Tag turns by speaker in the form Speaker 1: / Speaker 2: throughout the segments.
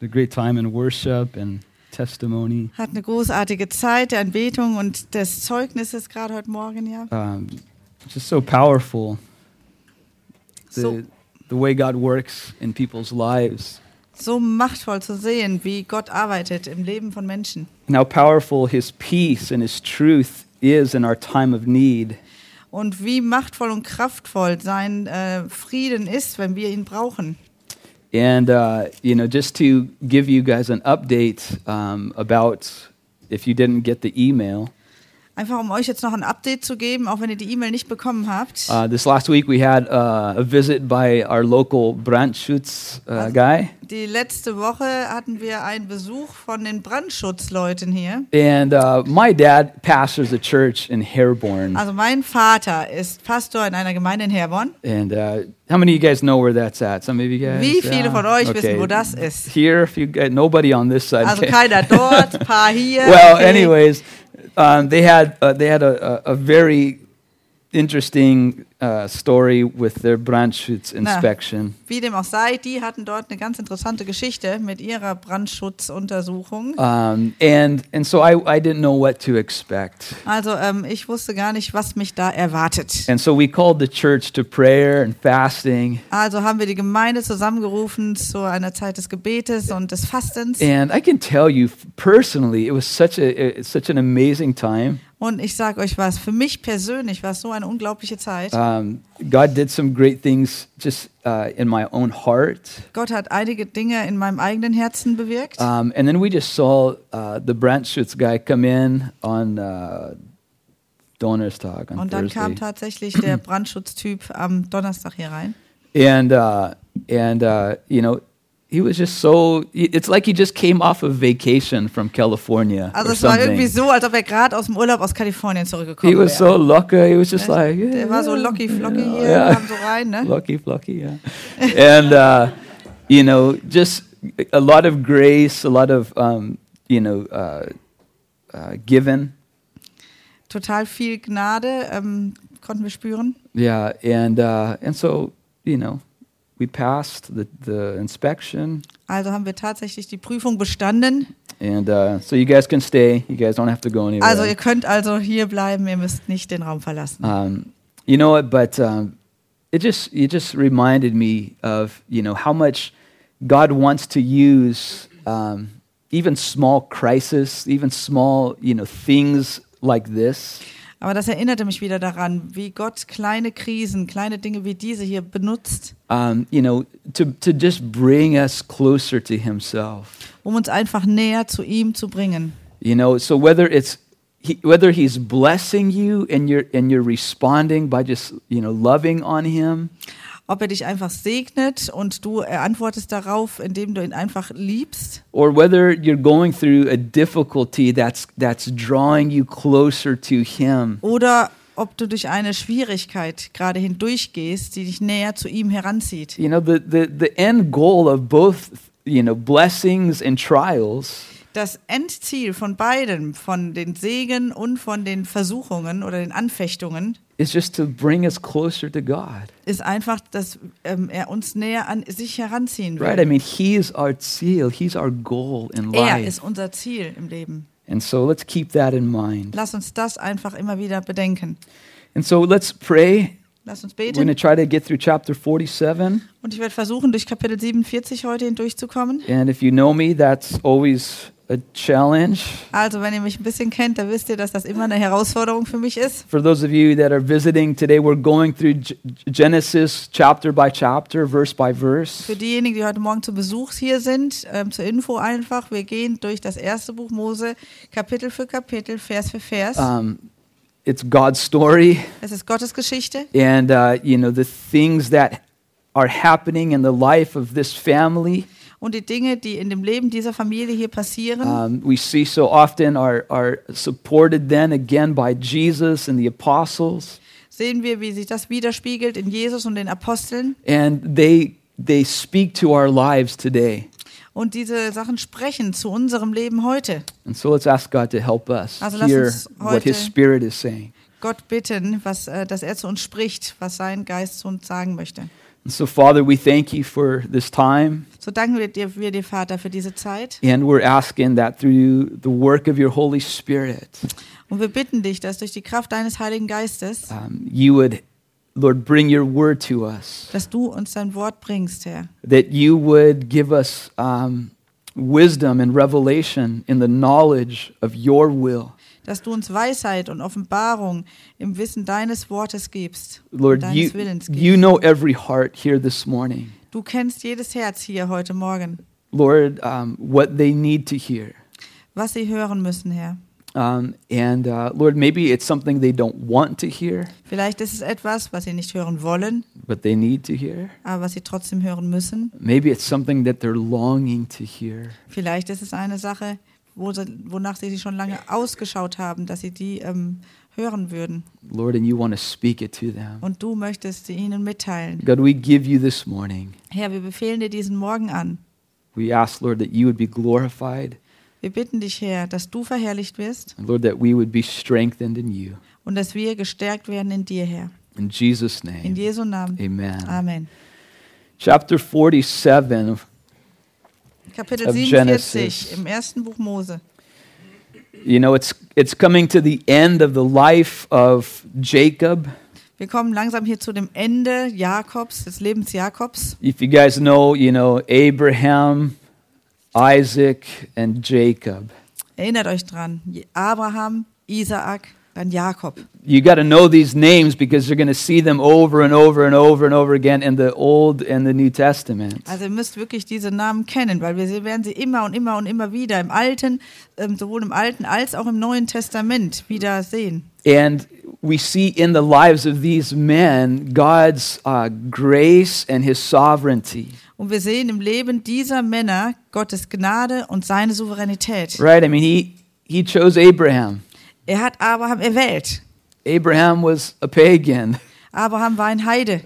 Speaker 1: a great time in worship and testimony.
Speaker 2: Hat eine großartige Zeit der Anbetung und des Zeugnisses gerade heute Morgen, ja.
Speaker 1: Just so powerful.
Speaker 2: So,
Speaker 1: The way God works in people's lives.
Speaker 2: so machtvoll zu sehen, wie Gott arbeitet im Leben von Menschen.
Speaker 1: And how powerful His peace and His truth is in our time of need.
Speaker 2: Und wie machtvoll und kraftvoll sein Frieden ist, wenn wir ihn brauchen.
Speaker 1: And, just to give you guys an update about if you didn't get the email.
Speaker 2: Einfach um euch jetzt noch ein Update zu geben, auch wenn ihr die E-Mail nicht bekommen habt.
Speaker 1: This last week we had a visit by our local Brandschutz guy.
Speaker 2: Die letzte Woche hatten wir einen Besuch von den Brandschutzleuten hier.
Speaker 1: And my dad pastors a church in Herborn.
Speaker 2: Also mein Vater ist Pastor in einer Gemeinde in Herborn.
Speaker 1: And how many of you guys know where that's at? Some of you guys?
Speaker 2: Wie viele von euch wissen, wo das ist?
Speaker 1: Here, if you guys, nobody on this side.
Speaker 2: Also keiner dort, ein paar hier.
Speaker 1: Well,
Speaker 2: okay.
Speaker 1: anyways, they had a very interesting story with their Brandschutz inspection.
Speaker 2: Wie dem auch sei, die hatten dort eine ganz interessante Geschichte mit ihrer Brandschutzuntersuchung.
Speaker 1: And so I didn't know what to expect.
Speaker 2: Also ich wusste gar nicht, was mich da erwartet.
Speaker 1: And so we called the church to prayer and fasting.
Speaker 2: Also haben wir die Gemeinde zusammengerufen zu einer Zeit des Gebetes und des Fastens.
Speaker 1: And I can tell you personally, it was such an amazing time.
Speaker 2: Und ich sage euch was, für mich persönlich war es so eine unglaubliche Zeit.
Speaker 1: God did some great things just in my own heart.
Speaker 2: Gott hat einige Dinge in meinem eigenen Herzen bewirkt.
Speaker 1: And then we just saw the Brandschutz guy come in on Donnerstag, on
Speaker 2: Und dann
Speaker 1: Thursday.
Speaker 2: kam tatsächlich der Brandschutztyp am Donnerstag hier rein.
Speaker 1: And he was just so, it's like he just came off of vacation from California.
Speaker 2: Also
Speaker 1: or
Speaker 2: es war
Speaker 1: something.
Speaker 2: irgendwie so, als ob er gerade aus dem Urlaub aus Kalifornien zurückgekommen
Speaker 1: He was
Speaker 2: wäre.
Speaker 1: so lucky. He was just like, yeah,
Speaker 2: Der war so locky flocky hier,
Speaker 1: yeah.
Speaker 2: kam so rein, ne?
Speaker 1: Lucky, yeah. And, just a lot of grace, a lot of, given.
Speaker 2: Total viel Gnade konnten wir spüren.
Speaker 1: Yeah, and so, we passed the inspection.
Speaker 2: Also haben wir tatsächlich die Prüfung bestanden.
Speaker 1: And so you guys can stay. You guys don't have to go anywhere.
Speaker 2: Also ihr könnt also hier bleiben, ihr müsst nicht den Raum verlassen.
Speaker 1: You know what? But it just reminded me of how much God wants to use even small crises, even small things like this.
Speaker 2: Aber das erinnerte mich wieder daran, wie Gott kleine Krisen, kleine Dinge wie diese hier benutzt,
Speaker 1: To just bring us closer to Himself.
Speaker 2: um uns einfach näher zu ihm zu bringen.
Speaker 1: So whether He's blessing you and you're responding by just loving on Him.
Speaker 2: Ob er dich einfach segnet und du antwortest darauf, indem du ihn einfach liebst.
Speaker 1: Or whether you're going through a difficulty that's drawing you closer to Him.
Speaker 2: Oder ob du durch eine Schwierigkeit gerade hindurchgehst, die dich näher zu ihm heranzieht.
Speaker 1: The end goal of both, blessings and trials
Speaker 2: Das Endziel von beiden, von den Segen und von den Versuchungen oder den Anfechtungen,
Speaker 1: is just to bring us closer to God.
Speaker 2: ist einfach, dass er uns näher an sich heranziehen will.
Speaker 1: Right? I mean, He is our Ziel. He's our goal in
Speaker 2: Er
Speaker 1: life.
Speaker 2: ist unser Ziel im Leben.
Speaker 1: And so let's keep that in mind.
Speaker 2: Lass uns das einfach immer wieder bedenken.
Speaker 1: And so let's pray.
Speaker 2: Lass uns
Speaker 1: We're going to
Speaker 2: beten.
Speaker 1: try to get through chapter 47.
Speaker 2: Und ich werde versuchen, durch Kapitel 47 heute hindurchzukommen.
Speaker 1: And if you know me, that's always a challenge.
Speaker 2: Also, wenn ihr mich ein bisschen kennt, dann wisst ihr, dass das immer eine Herausforderung für mich ist.
Speaker 1: For those of you that are visiting today, we're going through Genesis chapter by chapter, verse by verse.
Speaker 2: Für diejenigen, die heute Morgen zu Besuch hier sind, zur Info einfach, wir gehen durch das erste Buch Mose, Kapitel für Kapitel, Vers für Vers.
Speaker 1: It's God's story,
Speaker 2: Es ist Gottes Geschichte.
Speaker 1: and the things that are happening in the life of this family.
Speaker 2: Und die Dinge, die in dem Leben dieser Familie hier passieren,
Speaker 1: We see so often are supported then again by Jesus and the apostles,
Speaker 2: sehen wir, wie sich das widerspiegelt in Jesus und den Aposteln.
Speaker 1: and they speak to our lives today.
Speaker 2: Und diese Sachen sprechen zu unserem Leben heute.
Speaker 1: And so let's ask God to help us
Speaker 2: Also lass
Speaker 1: hear
Speaker 2: uns
Speaker 1: what
Speaker 2: heute
Speaker 1: His Spirit is saying.
Speaker 2: Gott bitten, dass er zu uns spricht, was sein Geist zu uns sagen möchte.
Speaker 1: So, Father, we thank you for this time,
Speaker 2: So danken wir dir, Vater, für diese Zeit.
Speaker 1: and we're asking that through the work of your Holy Spirit,
Speaker 2: Und wir bitten dich, dass durch die Kraft deines Heiligen Geistes,
Speaker 1: you would, Lord, bring your word to us,
Speaker 2: dass du uns dein Wort bringst, Herr.
Speaker 1: that you would give us wisdom and revelation in the knowledge of your will.
Speaker 2: Dass du uns Weisheit und Offenbarung im Wissen deines Wortes gibst,
Speaker 1: Lord,
Speaker 2: und deines Willens gibst.
Speaker 1: you know every heart here this morning.
Speaker 2: Du kennst jedes Herz hier heute Morgen,
Speaker 1: Lord, what they need to hear.
Speaker 2: was sie hören müssen, Herr.
Speaker 1: Lord, maybe it's something they don't want to hear,
Speaker 2: Vielleicht ist es etwas, was sie nicht hören wollen,
Speaker 1: but they need to hear.
Speaker 2: aber was sie trotzdem hören müssen.
Speaker 1: Maybe it's something that they're longing to hear.
Speaker 2: Vielleicht ist es eine Sache, wonach sie sich schon lange ausgeschaut haben, dass sie die hören würden.
Speaker 1: Lord, and you want to speak it to them.
Speaker 2: Und du möchtest sie ihnen mitteilen.
Speaker 1: God, we give you this morning.
Speaker 2: Herr, wir befehlen dir diesen Morgen an.
Speaker 1: We ask, Lord, that you would be glorified,
Speaker 2: Wir bitten dich, Herr, dass du verherrlicht wirst
Speaker 1: and Lord, that we would be strengthened in you.
Speaker 2: und dass wir gestärkt werden in dir, Herr.
Speaker 1: In Jesus'
Speaker 2: In
Speaker 1: name,
Speaker 2: Jesu Namen.
Speaker 1: amen.
Speaker 2: Amen.
Speaker 1: Chapter 47,
Speaker 2: Kapitel
Speaker 1: Of
Speaker 2: 47
Speaker 1: Genesis.
Speaker 2: im ersten Buch Mose.
Speaker 1: you know, it's coming to the end of the life of Jacob.
Speaker 2: Wir kommen langsam hier zu dem Ende Jakobs, des Lebens Jakobs.
Speaker 1: If you guys know, Abraham, Isaac, and Jacob.
Speaker 2: Erinnert euch dran, Abraham, Isaak, dann Jakob.
Speaker 1: You got to know these names because you're going to see them over and over and over and over again in the Old and the New Testament.
Speaker 2: Also ihr müsst wirklich diese Namen kennen, weil wir werden sie immer und immer und immer wieder im Alten, sowohl im Alten als auch im Neuen Testament wieder sehen.
Speaker 1: And we see in the lives of these men God's grace and his sovereignty.
Speaker 2: Und wir sehen im Leben dieser Männer Gottes Gnade und seine Souveränität.
Speaker 1: Right? I mean, he chose Abraham.
Speaker 2: Er hat Abraham erwählt.
Speaker 1: Abraham was a pagan,
Speaker 2: Abraham war ein Heide.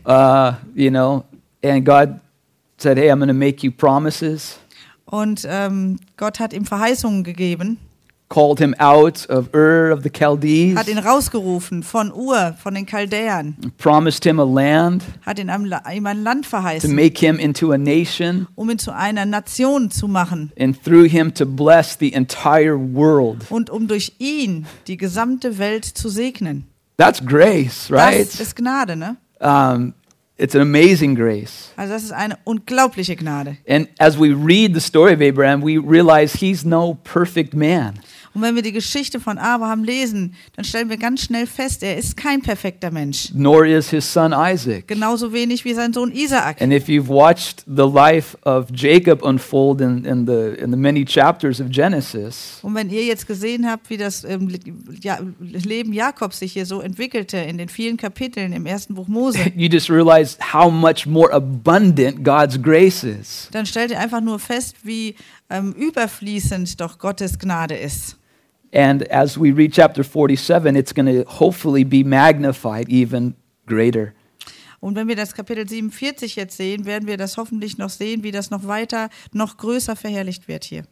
Speaker 1: and God said, hey, I'm going to make you promises.
Speaker 2: Und Gott hat ihm Verheißungen gegeben,
Speaker 1: Called him out of Ur of the Chaldees.
Speaker 2: hat ihn rausgerufen von Ur, von den Chaldäern,
Speaker 1: Promised him a land
Speaker 2: hat ihm ein Land
Speaker 1: to
Speaker 2: verheißen,
Speaker 1: make him into a nation,
Speaker 2: um ihn zu einer Nation zu machen
Speaker 1: and through him to bless the entire world.
Speaker 2: und um durch ihn die gesamte Welt zu segnen.
Speaker 1: That's grace, right?
Speaker 2: Das ist Gnade, ne?
Speaker 1: It's an amazing grace.
Speaker 2: Also das ist eine unglaubliche Gnade.
Speaker 1: And as we read the story of Abraham, we realize he's no perfect man.
Speaker 2: Und wenn wir die Geschichte von Abraham lesen, dann stellen wir ganz schnell fest, er ist kein perfekter Mensch.
Speaker 1: Nor is his son Isaac.
Speaker 2: Genauso wenig wie sein Sohn Isaak.
Speaker 1: And if you've watched the life of Jacob unfold in the many chapters of Genesis,
Speaker 2: Und wenn ihr jetzt gesehen habt, wie das Leben Jakobs sich hier so entwickelte in den vielen Kapiteln im ersten Buch Mose,
Speaker 1: you just realize how much more abundant God's grace is.
Speaker 2: dann stellt ihr einfach nur fest, wie überfließend doch Gottes Gnade ist.
Speaker 1: And as we read chapter 47, it's going to hopefully be magnified even greater.
Speaker 2: Und wenn wir das Kapitel 47 jetzt sehen, werden wir das hoffentlich noch sehen, wie das noch weiter, noch größer verherrlicht wird hier.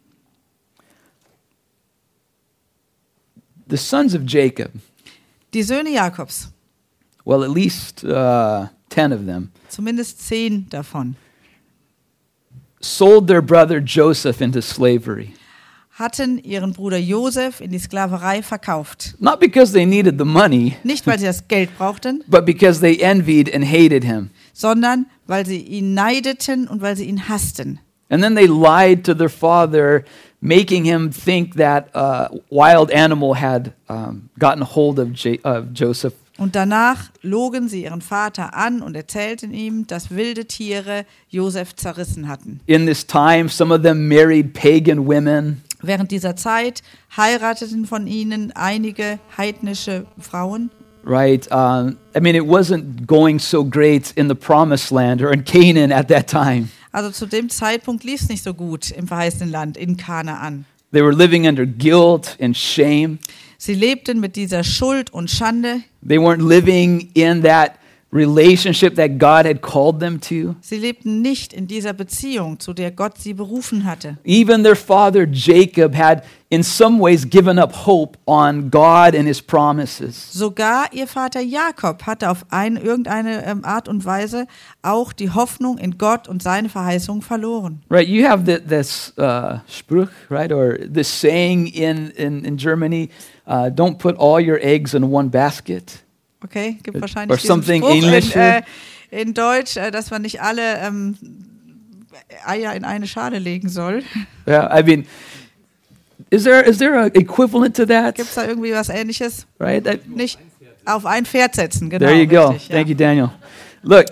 Speaker 1: The sons of Jacob,
Speaker 2: Die Söhne Jakobs,
Speaker 1: well, at least 10 of them,
Speaker 2: zumindest 10 davon,
Speaker 1: sold their brother Joseph into slavery.
Speaker 2: hatten ihren Bruder Josef in die Sklaverei verkauft.
Speaker 1: Not because they needed the money,
Speaker 2: Nicht, weil sie das Geld brauchten,
Speaker 1: but because they envied and hated him.
Speaker 2: sondern weil sie ihn neideten und weil sie ihn hassten.
Speaker 1: And then they lied to their father, making him think that a wild animal had gotten hold of Joseph.
Speaker 2: Und danach logen sie ihren Vater an und erzählten ihm, dass wilde Tiere Josef zerrissen hatten.
Speaker 1: In this time, some of them married pagan women.
Speaker 2: Während dieser Zeit heirateten von ihnen einige heidnische Frauen.
Speaker 1: Right? I mean, it wasn't going so great in the promised land or in Canaan at that time.
Speaker 2: Also zu dem Zeitpunkt lief es nicht so gut im verheißenen Land in Kanaan.
Speaker 1: They were living under guilt and shame.
Speaker 2: Sie lebten mit dieser Schuld und Schande.
Speaker 1: They weren't living in that relationship that God had called them to.
Speaker 2: Sie lebten nicht in dieser Beziehung, zu der Gott sie berufen hatte.
Speaker 1: Even their father Jacob had in some ways given up hope on God and his promises.
Speaker 2: Sogar ihr Vater Jakob hatte auf irgendeine Art und Weise auch die Hoffnung in Gott und seine Verheißung verloren.
Speaker 1: Right, you have this Spruch, right, or this saying in Germany, don't put all your eggs in one basket.
Speaker 2: Okay, gibt
Speaker 1: Or
Speaker 2: wahrscheinlich diesen
Speaker 1: something
Speaker 2: Spruch
Speaker 1: English.
Speaker 2: in Deutsch, dass man nicht alle Eier in eine Schale legen soll.
Speaker 1: Yeah, I mean, is there an equivalent to that?
Speaker 2: Gibt es da irgendwie was Ähnliches?
Speaker 1: Right?
Speaker 2: Nicht auf ein Pferd setzen, genau.
Speaker 1: There you go.
Speaker 2: Richtig,
Speaker 1: Thank
Speaker 2: ja.
Speaker 1: you, Daniel. Look,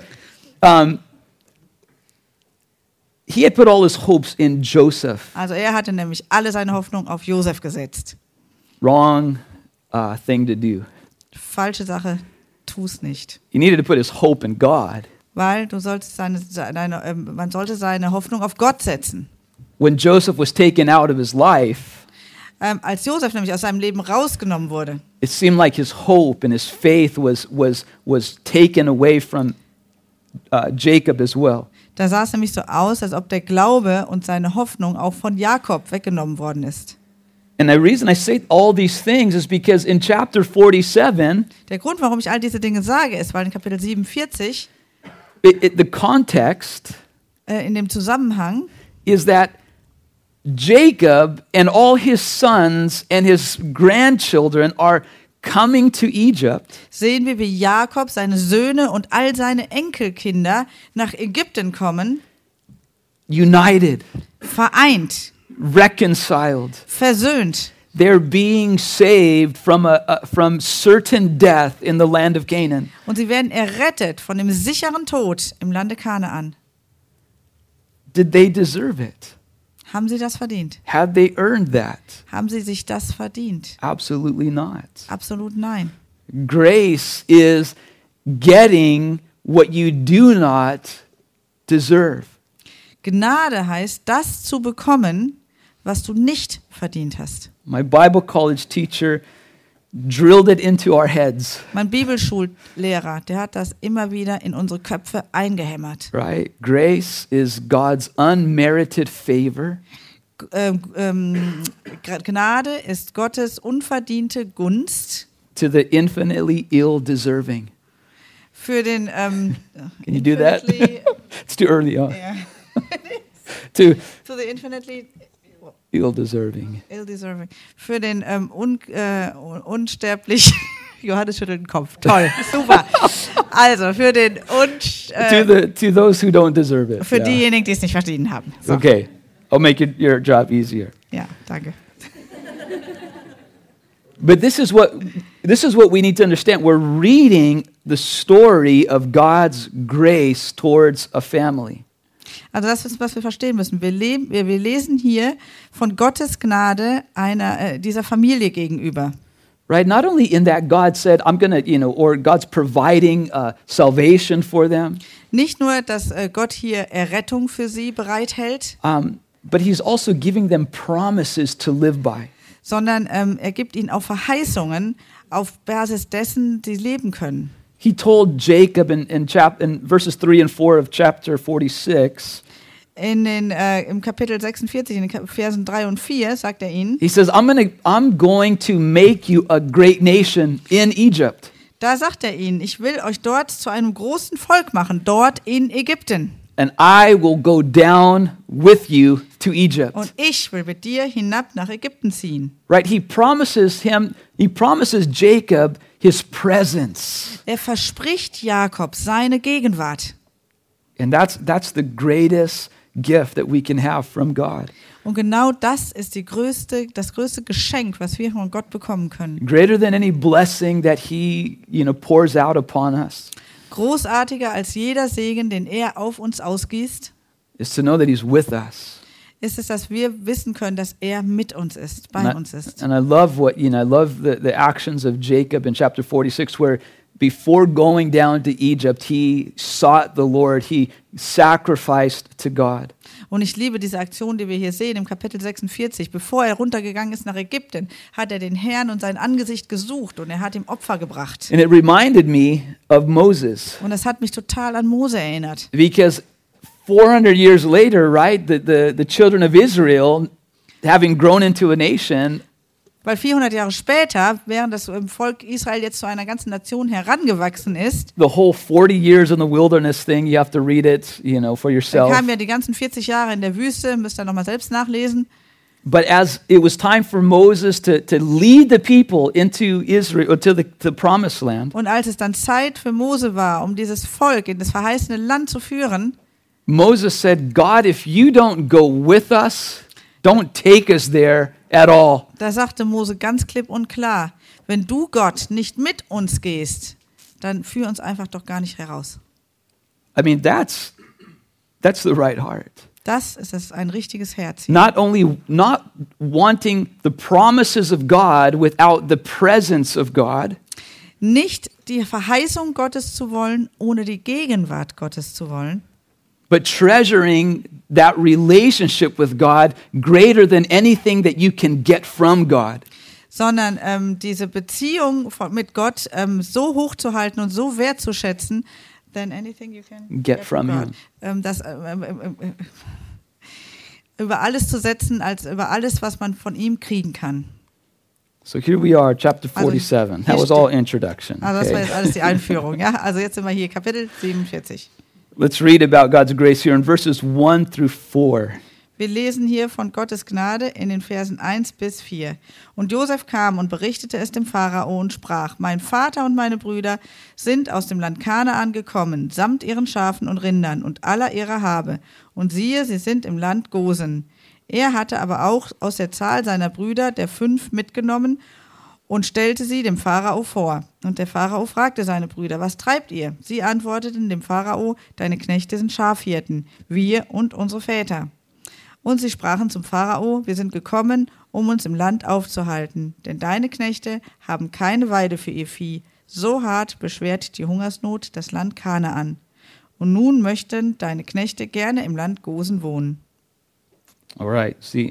Speaker 1: he had put all his hopes in Joseph.
Speaker 2: Also er hatte nämlich alle seine Hoffnung auf Josef gesetzt.
Speaker 1: Wrong thing to do.
Speaker 2: Falsche Sache, tu's nicht.
Speaker 1: He needed to put his hope in God.
Speaker 2: Weil du solltest man sollte seine Hoffnung auf Gott setzen.
Speaker 1: When Joseph was taken out of his life,
Speaker 2: Als Josef nämlich aus seinem Leben rausgenommen wurde,
Speaker 1: it seemed like his hope and his faith was taken away from Jacob as well.
Speaker 2: da sah es nämlich so aus, als ob der Glaube und seine Hoffnung auch von Jakob weggenommen worden ist.
Speaker 1: And the reason I say all these things is because in chapter 47,
Speaker 2: Der Grund, warum ich all diese Dinge sage, ist, weil in Kapitel 47
Speaker 1: the context
Speaker 2: in dem Zusammenhang
Speaker 1: is that Jacob and all his sons and his grandchildren are coming to Egypt.
Speaker 2: sehen wir, wie Jakob, seine Söhne und all seine Enkelkinder nach Ägypten kommen,
Speaker 1: United,
Speaker 2: vereint,
Speaker 1: reconciled.
Speaker 2: versöhnt.
Speaker 1: They're being saved from certain death in the land of Canaan.
Speaker 2: Und sie werden errettet von dem sicheren Tod im Lande Kanaan.
Speaker 1: Did they deserve it?
Speaker 2: Haben sie das verdient?
Speaker 1: Have they earned that?
Speaker 2: Haben sie sich das verdient?
Speaker 1: Absolutely not.
Speaker 2: Absolut nein.
Speaker 1: Grace is getting what you do not deserve.
Speaker 2: Gnade heißt, das zu bekommen, was du nicht verdient hast.
Speaker 1: My Bible college teacher drilled it into our heads,
Speaker 2: Mein Bibelschullehrer, der hat das immer wieder in unsere Köpfe eingehämmert.
Speaker 1: right? Grace is God's unmerited favor
Speaker 2: Gnade ist Gottes unverdiente Gunst
Speaker 1: to the infinitely ill-deserving.
Speaker 2: für den
Speaker 1: Can you do that?
Speaker 2: infinitely-
Speaker 1: It's too early on.
Speaker 2: Ja.
Speaker 1: To
Speaker 2: To the infinitely
Speaker 1: ill-deserving.
Speaker 2: ill-deserving. Für den unsterblich. Johannes schüttelt den Kopf. Toll, super. Also für den
Speaker 1: To those who don't deserve it.
Speaker 2: für
Speaker 1: Yeah.
Speaker 2: diejenigen, die es nicht verdient haben. So.
Speaker 1: Okay, I'll make your job easier.
Speaker 2: Ja, danke.
Speaker 1: But this is what we need to understand. We're reading the story of God's grace towards a family.
Speaker 2: Also das ist, was wir verstehen müssen. Wir lesen hier von Gottes Gnade dieser Familie gegenüber.
Speaker 1: Right? Not only in that God said, I'm going to, or God's providing salvation for them,
Speaker 2: Nicht nur, dass Gott hier Errettung für sie bereithält,
Speaker 1: but He's also giving them promises to live by.
Speaker 2: sondern er gibt ihnen auch Verheißungen, auf Basis dessen sie leben können.
Speaker 1: He told Jacob in verses 3 and 4 of chapter 46,
Speaker 2: Im Kapitel 46, in den Versen 3 und 4, sagt er ihnen,
Speaker 1: he says, I'm going to make you a great nation in Egypt.
Speaker 2: da sagt er ihnen, ich will euch dort zu einem großen Volk machen, dort in Ägypten.
Speaker 1: And I will go down with you to Egypt.
Speaker 2: Und ich will mit dir hinab nach Ägypten ziehen.
Speaker 1: Right? He promises Jacob his presence.
Speaker 2: Er verspricht Jakob seine Gegenwart.
Speaker 1: And that's the greatest gift that we can have from God.
Speaker 2: Und genau das ist das größte Geschenk, was wir von Gott bekommen können.
Speaker 1: Greater than any blessing that he, pours out upon us
Speaker 2: Großartiger als jeder Segen, den er auf uns ausgießt,
Speaker 1: is to know that he's with us.
Speaker 2: ist es, dass wir wissen können, dass er mit uns ist, bei uns ist.
Speaker 1: And I love the actions of Jacob in chapter 46 where before going down to Egypt, he sought the Lord. He sacrificed to God.
Speaker 2: Und ich liebe diese Aktion, die wir hier sehen im Kapitel 46. Bevor er runtergegangen ist nach Ägypten, hat er den Herrn und sein Angesicht gesucht und er hat ihm Opfer gebracht.
Speaker 1: And it reminded me of Moses.
Speaker 2: Und das hat mich total an Mose erinnert.
Speaker 1: Because 400 years later, right, the children of Israel, having grown into a nation,
Speaker 2: Weil 400 Jahre später, während das Volk Israel jetzt zu einer ganzen Nation herangewachsen ist,
Speaker 1: the whole 40 years in the wilderness thing, you have to read it, for
Speaker 2: dann
Speaker 1: yourself.
Speaker 2: kamen ja die ganzen 40 Jahre in der Wüste, müsst ihr nochmal selbst nachlesen.
Speaker 1: But as it was time for Moses to lead the people into Israel, or to the promised land,
Speaker 2: Und als es dann Zeit für Mose war, um dieses Volk in das verheißene Land zu führen,
Speaker 1: Moses said, God, if you don't go with us, don't take us there at all.
Speaker 2: da sagte Mose ganz klipp und klar, wenn du, Gott, nicht mit uns gehst, dann führ uns einfach doch gar nicht heraus.
Speaker 1: I mean, that's the right heart.
Speaker 2: Das ist ein richtiges Herz.
Speaker 1: Not wanting the promises of God without the presence of God,
Speaker 2: Nicht die Verheißung Gottes zu wollen, ohne die Gegenwart Gottes zu wollen,
Speaker 1: but treasuring that relationship with God greater than anything that you can get from God.
Speaker 2: sondern diese Beziehung mit Gott so hochzuhalten und so wertzuschätzen, than anything you can
Speaker 1: Get from
Speaker 2: God. Das über alles zu setzen, als über alles, was man von ihm kriegen kann.
Speaker 1: So here we are, chapter
Speaker 2: Also,
Speaker 1: 47.
Speaker 2: hier
Speaker 1: That was all introduction.
Speaker 2: Also das war
Speaker 1: Okay.
Speaker 2: jetzt alles die Einführung. Ja? Also jetzt sind wir hier, Kapitel 47.
Speaker 1: Let's read about God's grace here in verses 1 through 4.
Speaker 2: Wir lesen hier von Gottes Gnade in den Versen 1 bis 4. Und Josef kam und berichtete es dem Pharao und sprach: Mein Vater und meine Brüder sind aus dem Land Kanaan gekommen, samt ihren Schafen und Rindern und aller ihrer Habe. Und siehe, sie sind im Land Gosen. Er hatte aber auch aus der Zahl seiner Brüder der 5 mitgenommen und stellte sie dem Pharao vor. Und der Pharao fragte seine Brüder: Was treibt ihr? Sie antworteten dem Pharao: Deine Knechte sind Schafhirten, wir und unsere Väter. Und sie sprachen zum Pharao: Wir sind gekommen, um uns im Land aufzuhalten, denn deine Knechte haben keine Weide für ihr Vieh. So hart beschwert die Hungersnot das Land Kanaan. Und nun möchten deine Knechte gerne im Land Gosen wohnen.
Speaker 1: All right. See,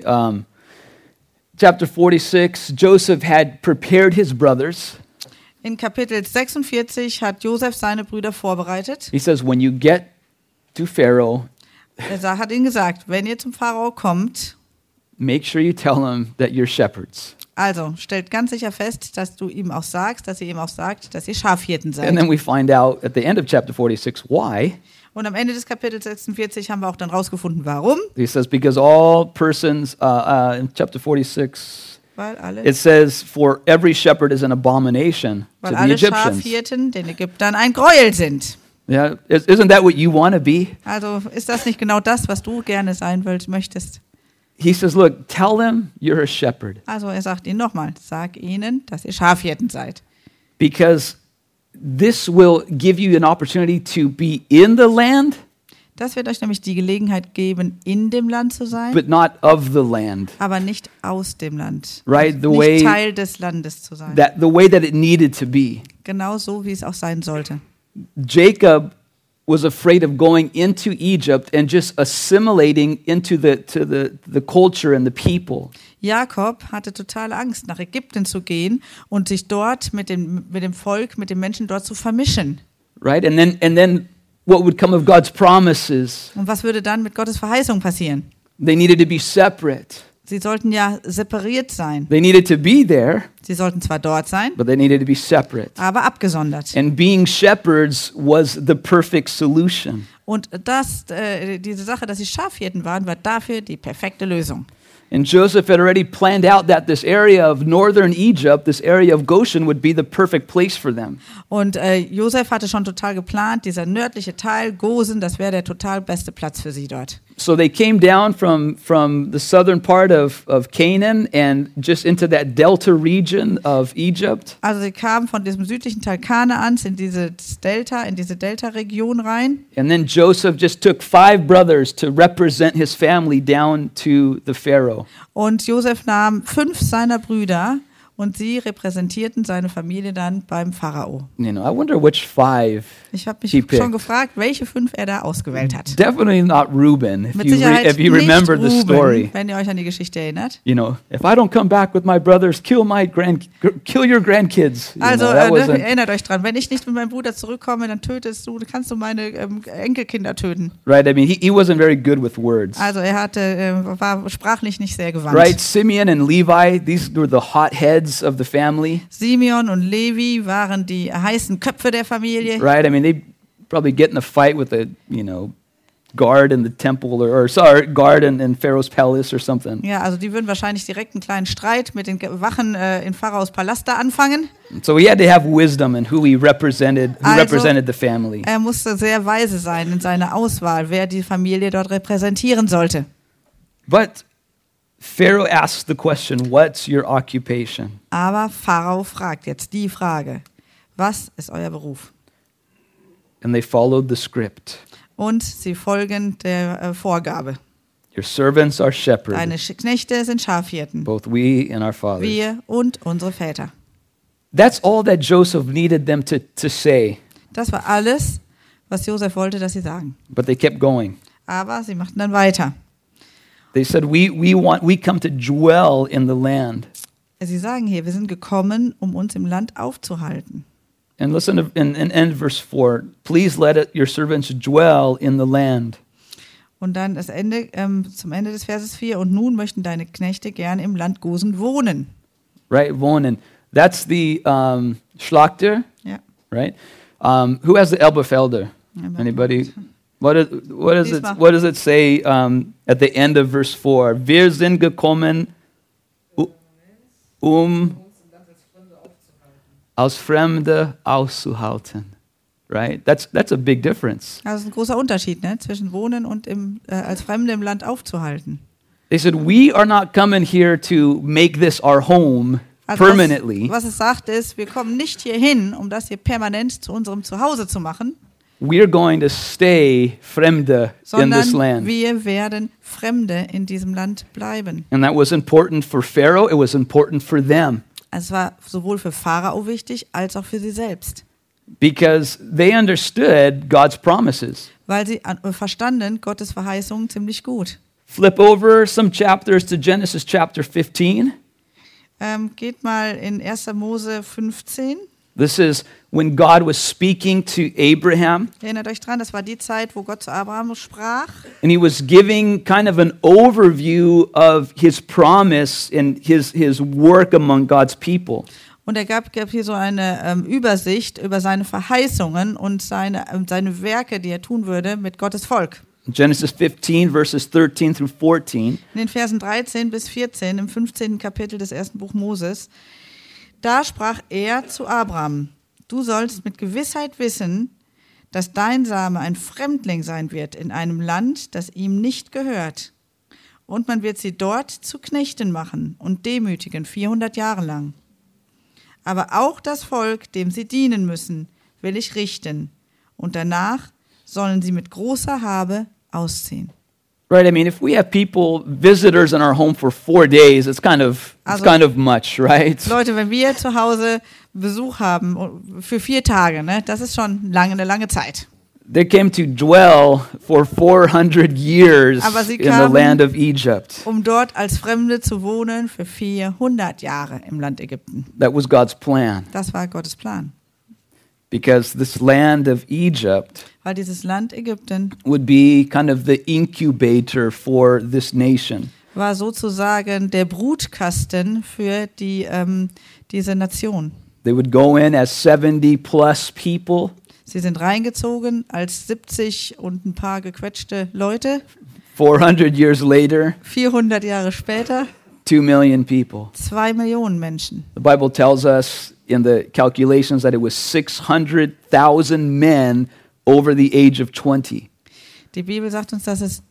Speaker 1: chapter 46, Joseph had prepared his brothers.
Speaker 2: In Kapitel 46 hat Josef seine Brüder vorbereitet.
Speaker 1: He says, when you get to Pharaoh,
Speaker 2: Er hat ihnen gesagt: Wenn ihr zum Pharao kommt,
Speaker 1: make sure you tell him that you're shepherds.
Speaker 2: also stellt ganz sicher fest, dass ihr ihm auch sagt, dass ihr Schafhirten seid.
Speaker 1: And then we find out at the end of chapter 46 why.
Speaker 2: Und am Ende des Kapitels 46 haben wir auch dann rausgefunden, warum.
Speaker 1: He says, because all persons, in chapter 46,
Speaker 2: Weil alle,
Speaker 1: it says, for every shepherd is an abomination to
Speaker 2: weil
Speaker 1: the
Speaker 2: alle
Speaker 1: Egyptians.
Speaker 2: Schafhirten den Ägyptern ein Gräuel sind.
Speaker 1: Yeah, isn't that what you want to be?
Speaker 2: Also ist das nicht genau das, was du gerne sein möchtest?
Speaker 1: He says, look, tell them you're a shepherd.
Speaker 2: Also er sagt ihnen nochmal: Sag ihnen, dass ihr Schafhirten seid.
Speaker 1: Because this will give you an opportunity to be in the land,
Speaker 2: Das wird euch nämlich die Gelegenheit geben, in dem Land zu sein,
Speaker 1: but not of the land.
Speaker 2: aber nicht aus dem Land.
Speaker 1: Right, the
Speaker 2: nicht
Speaker 1: way
Speaker 2: Teil des Landes zu sein.
Speaker 1: the way that it needed to be.
Speaker 2: Genau so, wie es auch sein sollte.
Speaker 1: Jacob was afraid of going into Egypt and just assimilating into the culture and the people.
Speaker 2: Jakob hatte totale Angst, nach Ägypten zu gehen und sich dort mit dem Volk, mit den Menschen dort zu vermischen.
Speaker 1: Right? And then what would come of God's promises?
Speaker 2: Und was würde dann mit Gottes Verheißung passieren?
Speaker 1: They needed to be separate.
Speaker 2: Sie sollten ja separiert sein.
Speaker 1: They needed to be there,
Speaker 2: Sie sollten zwar dort sein,
Speaker 1: but they needed to be separate.
Speaker 2: aber abgesondert.
Speaker 1: And being shepherds was the perfect solution.
Speaker 2: Und diese Sache, dass sie Schafhirten waren, war dafür die perfekte Lösung.
Speaker 1: And Joseph had already planned out that this area of northern Egypt, this area of Goshen, would be the perfect place for them.
Speaker 2: Und Josef hatte schon total geplant, dieser nördliche Teil, Gosen, das wäre der total beste Platz für sie dort.
Speaker 1: So they came down from the southern part of Canaan and just into that delta region of Egypt.
Speaker 2: Also sie kamen von diesem südlichen Teil Kanaans in diese Delta-Region rein.
Speaker 1: And then Joseph just took 5 brothers to represent his family down to the Pharaoh.
Speaker 2: Und Josef nahm 5 seiner Brüder Und sie repräsentierten seine Familie dann beim Pharao.
Speaker 1: I wonder which 5.
Speaker 2: Ich habe mich
Speaker 1: He picked.
Speaker 2: schon gefragt, welche 5 er da ausgewählt hat.
Speaker 1: Definitely not Reuben,
Speaker 2: Mit Sicherheit
Speaker 1: if you
Speaker 2: nicht
Speaker 1: remember the story.
Speaker 2: Ruben, wenn ihr euch an die Geschichte erinnert.
Speaker 1: If I don't come back with my brothers, kill your grandkids.
Speaker 2: Also
Speaker 1: that wasn't,
Speaker 2: erinnert euch dran, wenn ich nicht mit meinem Bruder zurückkomme, dann kannst du meine Enkelkinder töten.
Speaker 1: right? I mean, he wasn't very good with words.
Speaker 2: Also er war sprachlich nicht sehr gewandt.
Speaker 1: Right? Simeon and Levi, these were the hotheads of the family.
Speaker 2: Simeon und Levi waren die heißen Köpfe der Familie.
Speaker 1: Right? I mean, they probably get in a fight with a, guard in the temple guard in Pharaoh's palace or something.
Speaker 2: Ja, also die würden wahrscheinlich direkt einen kleinen Streit mit den Wachen in Pharaos Palast da anfangen.
Speaker 1: So he had to have wisdom in who represented the family.
Speaker 2: Er musste sehr weise sein in seiner Auswahl, wer die Familie dort repräsentieren sollte.
Speaker 1: But Pharaoh asks the question, what's your occupation?
Speaker 2: Aber Pharao fragt jetzt die Frage, was ist euer Beruf?
Speaker 1: And they followed the script.
Speaker 2: Und sie folgen der Vorgabe.
Speaker 1: Your servants are shepherds,
Speaker 2: Deine Knechte sind Schafhirten,
Speaker 1: both we and our fathers.
Speaker 2: wir und unsere Väter.
Speaker 1: That's all that Joseph needed them to say.
Speaker 2: Das war alles, was Josef wollte, dass sie sagen.
Speaker 1: But they kept going.
Speaker 2: Aber sie machten dann weiter.
Speaker 1: They said, we come to dwell in the land.
Speaker 2: Sie sagen hier, wir sind gekommen, um uns im Land aufzuhalten.
Speaker 1: And listen to in verse 4. Please let your servants dwell in the land.
Speaker 2: Und dann zum Ende des Verses 4. Und nun möchten deine Knechte gern im Land Gosen wohnen.
Speaker 1: Right, wohnen. That's the Schlachter,
Speaker 2: Ja.
Speaker 1: right? Who has the Elberfelder? Anybody? What does it say at the end of verse 4? Wir sind gekommen, als Fremde auszuhalten. Right? That's a big difference.
Speaker 2: Das ist ein großer Unterschied, ne? Zwischen wohnen und als Fremde im Land aufzuhalten.
Speaker 1: They said, we are not coming here to make this our home permanently.
Speaker 2: Was es sagt ist, wir kommen nicht hierhin, um das hier permanent zu unserem Zuhause zu machen,
Speaker 1: We're going to stay Fremde in this
Speaker 2: sondern
Speaker 1: land.
Speaker 2: wir werden Fremde in diesem Land bleiben.
Speaker 1: And that was important for Pharaoh. It was important for them.
Speaker 2: Es war sowohl für Pharao wichtig, als auch für sie selbst.
Speaker 1: Because they understood God's promises.
Speaker 2: Weil sie verstanden Gottes Verheißungen ziemlich gut.
Speaker 1: Flip over some chapters to Genesis chapter 15.
Speaker 2: Geht mal in 1. Mose 15.
Speaker 1: This is when God was speaking to Abraham,
Speaker 2: Erinnert euch dran, das war die Zeit, wo Gott zu Abraham sprach.
Speaker 1: and he was giving kind of an overview of his promise and his work among God's people.
Speaker 2: Und er gab hier so eine Übersicht über seine Verheißungen und seine Werke, die er tun würde mit Gottes Volk.
Speaker 1: Genesis 15, verses 13 through 14.
Speaker 2: In den Versen 13 bis 14 im 15. Kapitel des ersten Buch Moses, da sprach er zu Abraham: Du sollst mit Gewissheit wissen, dass dein Same ein Fremdling sein wird in einem Land, das ihm nicht gehört. Und man wird sie dort zu Knechten machen und demütigen 400 Jahre lang. Aber auch das Volk, dem sie dienen müssen, will ich richten. Und danach sollen sie mit großer Habe ausziehen.
Speaker 1: Right, I mean, if we have visitors in our home for 4 days, it's kind of much, right?
Speaker 2: Leute, wenn wir zu Hause Besuch haben für 4 Tage, ne, das ist schon eine lange Zeit.
Speaker 1: They came to dwell for 400 years
Speaker 2: Aber sie
Speaker 1: in the
Speaker 2: kamen,
Speaker 1: land of Egypt.
Speaker 2: um dort als Fremde zu wohnen für 400 Jahre im Land Ägypten.
Speaker 1: That was God's plan.
Speaker 2: Das war Gottes Plan.
Speaker 1: Because this land of Egypt
Speaker 2: Weil dieses Land Ägypten
Speaker 1: would be kind of the incubator for this nation.
Speaker 2: war sozusagen der Brutkasten für diese Nation.
Speaker 1: They would go in as 70 plus people.
Speaker 2: Sie sind reingezogen als 70 und ein paar gequetschte Leute.
Speaker 1: 400 years later,
Speaker 2: 400 Jahre später
Speaker 1: 2 million people.
Speaker 2: 2 Millionen Menschen.
Speaker 1: The Bible tells us in the calculations that it was 600,000 men over the age of 20.
Speaker 2: Die Bibel sagt uns, dass es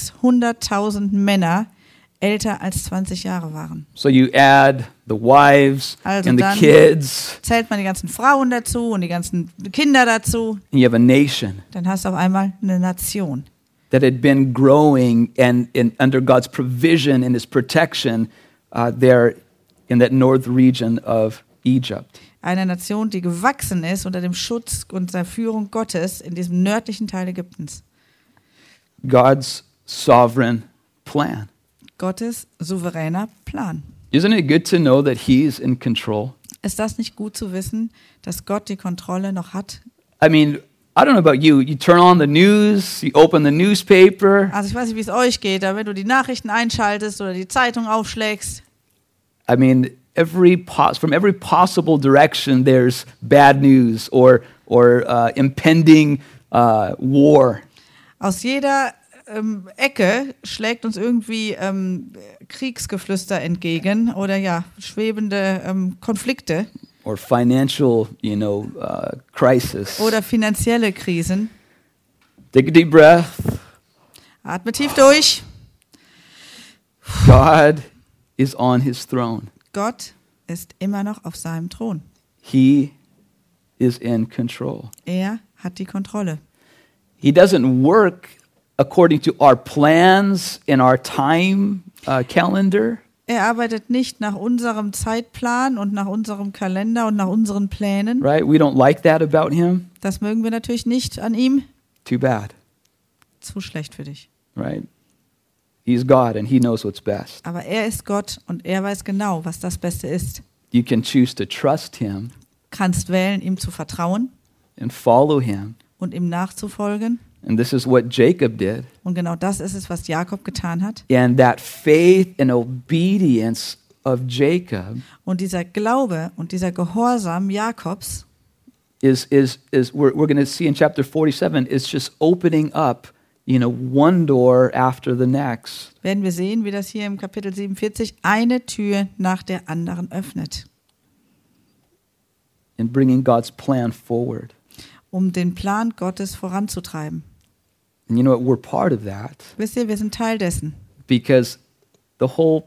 Speaker 2: 600.000 Männer älter als 20 Jahre waren.
Speaker 1: So you add the wives
Speaker 2: Also
Speaker 1: and the
Speaker 2: dann
Speaker 1: kids,
Speaker 2: zählt man die ganzen Frauen dazu und die ganzen Kinder dazu,
Speaker 1: and you have a nation
Speaker 2: dann hast du auf einmal eine Nation,
Speaker 1: that had been growing and under God's provision and His protection, they're in that north region of Egypt.
Speaker 2: Eine Nation, die gewachsen ist unter dem Schutz und der Führung Gottes in diesem nördlichen Teil Ägyptens.
Speaker 1: God's sovereign plan.
Speaker 2: Gottes souveräner Plan.
Speaker 1: Isn't it good to know that He's in control?
Speaker 2: Ist das nicht gut zu wissen, dass Gott die Kontrolle noch hat?
Speaker 1: I mean, I don't know about you. You turn on the news, you open the newspaper.
Speaker 2: Also ich weiß nicht, wie es euch geht, aber wenn du die Nachrichten einschaltest oder die Zeitung aufschlägst,
Speaker 1: I mean, from every possible direction, there's bad news or impending war.
Speaker 2: aus jeder Ecke schlägt uns irgendwie Kriegsgeflüster entgegen oder ja, schwebende Konflikte
Speaker 1: Or financial, crisis.
Speaker 2: oder finanzielle Krisen.
Speaker 1: Take a deep breath.
Speaker 2: Atme tief durch.
Speaker 1: God is on His throne.
Speaker 2: Gott ist immer noch auf seinem Thron.
Speaker 1: He is in control.
Speaker 2: Er hat die Kontrolle.
Speaker 1: He doesn't work according to our plans and our time calendar.
Speaker 2: Er arbeitet nicht nach unserem Zeitplan und nach unserem Kalender und nach unseren Plänen.
Speaker 1: Right? We don't like that about Him.
Speaker 2: Das mögen wir natürlich nicht an ihm.
Speaker 1: Too bad.
Speaker 2: Zu schlecht für dich.
Speaker 1: Right? He's God and He knows what's best.
Speaker 2: Aber er ist Gott und er weiß genau, was das Beste ist.
Speaker 1: You can choose to trust Him
Speaker 2: Kannst wählen, ihm zu vertrauen
Speaker 1: and follow Him.
Speaker 2: und ihm nachzufolgen.
Speaker 1: And this is what Jacob did.
Speaker 2: Und genau das ist es, was Jakob getan hat.
Speaker 1: And that faith and obedience of Jacob
Speaker 2: Und dieser Glaube und dieser Gehorsam Jakobs
Speaker 1: is we're going to see in chapter 47 is just opening up, one door after the next.
Speaker 2: werden wir sehen, wie das hier im Kapitel 47 eine Tür nach der anderen öffnet,
Speaker 1: And bringing God's plan forward.
Speaker 2: um den Plan Gottes voranzutreiben.
Speaker 1: And you know what? We're part of that
Speaker 2: Wisst ihr, wir sind Teil dessen.
Speaker 1: because the whole,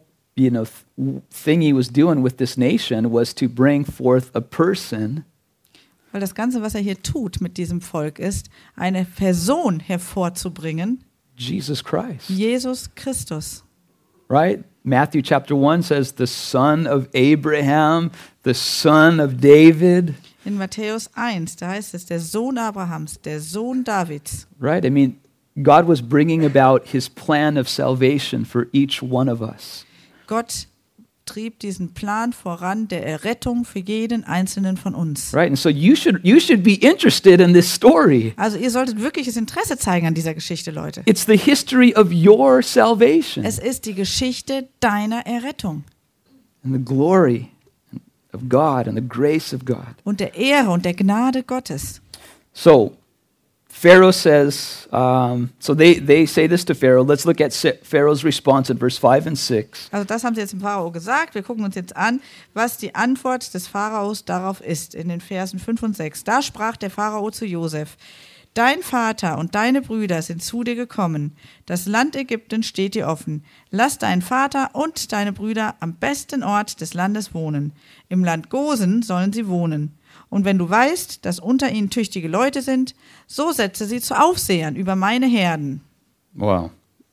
Speaker 1: thing He was doing with this nation was to bring forth a person
Speaker 2: Weil das Ganze, was er hier tut mit diesem Volk, ist, eine Person hervorzubringen,
Speaker 1: Jesus Christ.
Speaker 2: Jesus Christus.
Speaker 1: Right? Matthew chapter 1 says the son of Abraham, the son of David.
Speaker 2: In Matthäus 1, da heißt es, der Sohn Abrahams, der Sohn Davids.
Speaker 1: Right? I mean, God was bringing about His plan of salvation for each one of us.
Speaker 2: Gott trieb diesen Plan voran der Errettung für jeden einzelnen von uns.
Speaker 1: Right? And so you should be interested in this story.
Speaker 2: Also ihr solltet wirkliches Interesse zeigen an dieser Geschichte, Leute.
Speaker 1: It's the history of your salvation
Speaker 2: Es ist die Geschichte deiner Errettung
Speaker 1: and the glory of God and the grace of God.
Speaker 2: und der Ehre und der Gnade Gottes.
Speaker 1: So Pharaoh says, so they say this to Pharaoh. Let's look at Pharaoh's response in verse 5 and 6.
Speaker 2: Also das haben sie jetzt dem Pharao gesagt. Wir gucken uns jetzt an, was die Antwort des Pharaos darauf ist in den Versen 5 und 6. Da sprach der Pharao zu Josef: Dein Vater und deine Brüder sind zu dir gekommen. Das Land Ägypten steht dir offen. Lass deinen Vater und deine Brüder am besten Ort des Landes wohnen. Im Land Gosen sollen sie wohnen. Und wenn du weißt, dass unter ihnen tüchtige Leute sind, so setze sie zu Aufsehern über meine Herden.
Speaker 1: Wow.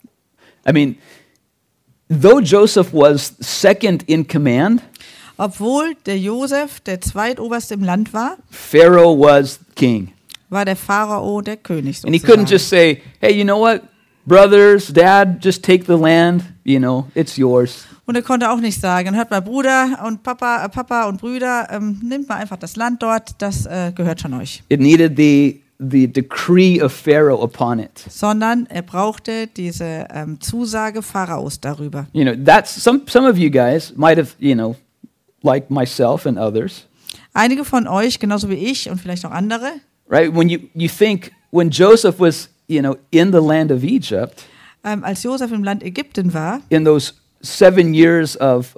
Speaker 1: I mean, though Joseph was second in command,
Speaker 2: Obwohl der Josef der Zweitoberste im Land war,
Speaker 1: Pharaoh was king.
Speaker 2: war der Pharao der König
Speaker 1: And he couldn't
Speaker 2: sozusagen.
Speaker 1: just say, hey, you know what? Brothers, Dad, just take the land. It's yours.
Speaker 2: Und er konnte auch nicht sagen, hört mal Bruder und Papa und Brüder, nimmt mal einfach das Land dort, das gehört schon euch.
Speaker 1: It needed the decree of Pharaoh upon it.
Speaker 2: Sondern er brauchte diese Zusage Pharaos darüber.
Speaker 1: That's some of you guys might have, like myself and others,
Speaker 2: Einige von euch, genauso wie ich und vielleicht auch andere,
Speaker 1: right? When you think when Joseph was, in the land of Egypt,
Speaker 2: als Josef im Land Ägypten war,
Speaker 1: in those 7 years of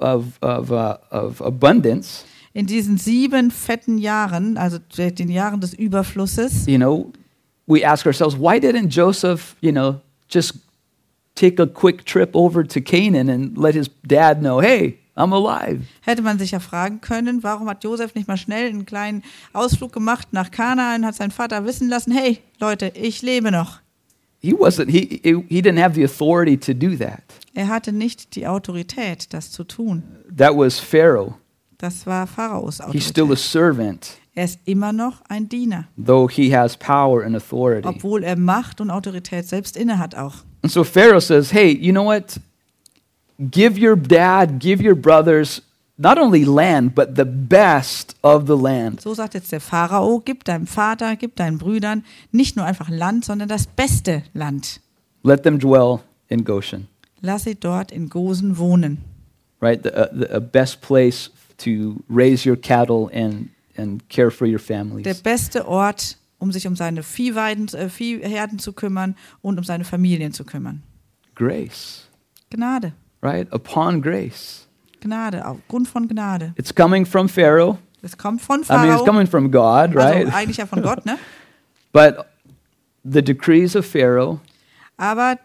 Speaker 1: abundance,
Speaker 2: in diesen 7 fetten Jahren, also den Jahren des Überflusses,
Speaker 1: we ask ourselves, why didn't Joseph, just take a quick trip over to Canaan and let his dad know, hey, I'm alive?
Speaker 2: hätte man sich ja fragen können, warum hat Josef nicht mal schnell einen kleinen Ausflug gemacht nach Kanaan, hat seinen Vater wissen lassen, hey Leute, ich lebe noch.
Speaker 1: he didn't have the authority to do that.
Speaker 2: Er hatte nicht die Autorität, das zu tun.
Speaker 1: That was Pharaoh.
Speaker 2: Das war Pharaos
Speaker 1: He's still a
Speaker 2: Autorität.
Speaker 1: servant,
Speaker 2: Er ist immer noch ein Diener,
Speaker 1: though he has power and authority.
Speaker 2: obwohl er Macht und Autorität selbst innehat auch.
Speaker 1: And so Pharaoh says, hey, you know what? Give your dad, give your brothers not only land, but the best of the land.
Speaker 2: So sagt jetzt der Pharao, gib deinem Vater, gib deinen Brüdern nicht nur einfach Land, sondern das beste Land.
Speaker 1: Let them dwell in Goshen,
Speaker 2: Lass sie dort in Gosen wohnen.
Speaker 1: right? The best place to raise your cattle and care for your
Speaker 2: Der
Speaker 1: families.
Speaker 2: beste Ort, um sich um seine Viehherden zu kümmern und um seine Familien zu kümmern.
Speaker 1: Grace,
Speaker 2: Gnade,
Speaker 1: right? Upon grace.
Speaker 2: Gnade, aufgrund von Gnade.
Speaker 1: It's coming from Pharaoh.
Speaker 2: Es kommt von
Speaker 1: I mean, it's
Speaker 2: Pharao,
Speaker 1: coming from God, right?
Speaker 2: also eigentlich ja von Gott, ne?
Speaker 1: But the decrees of Pharaoh
Speaker 2: Aber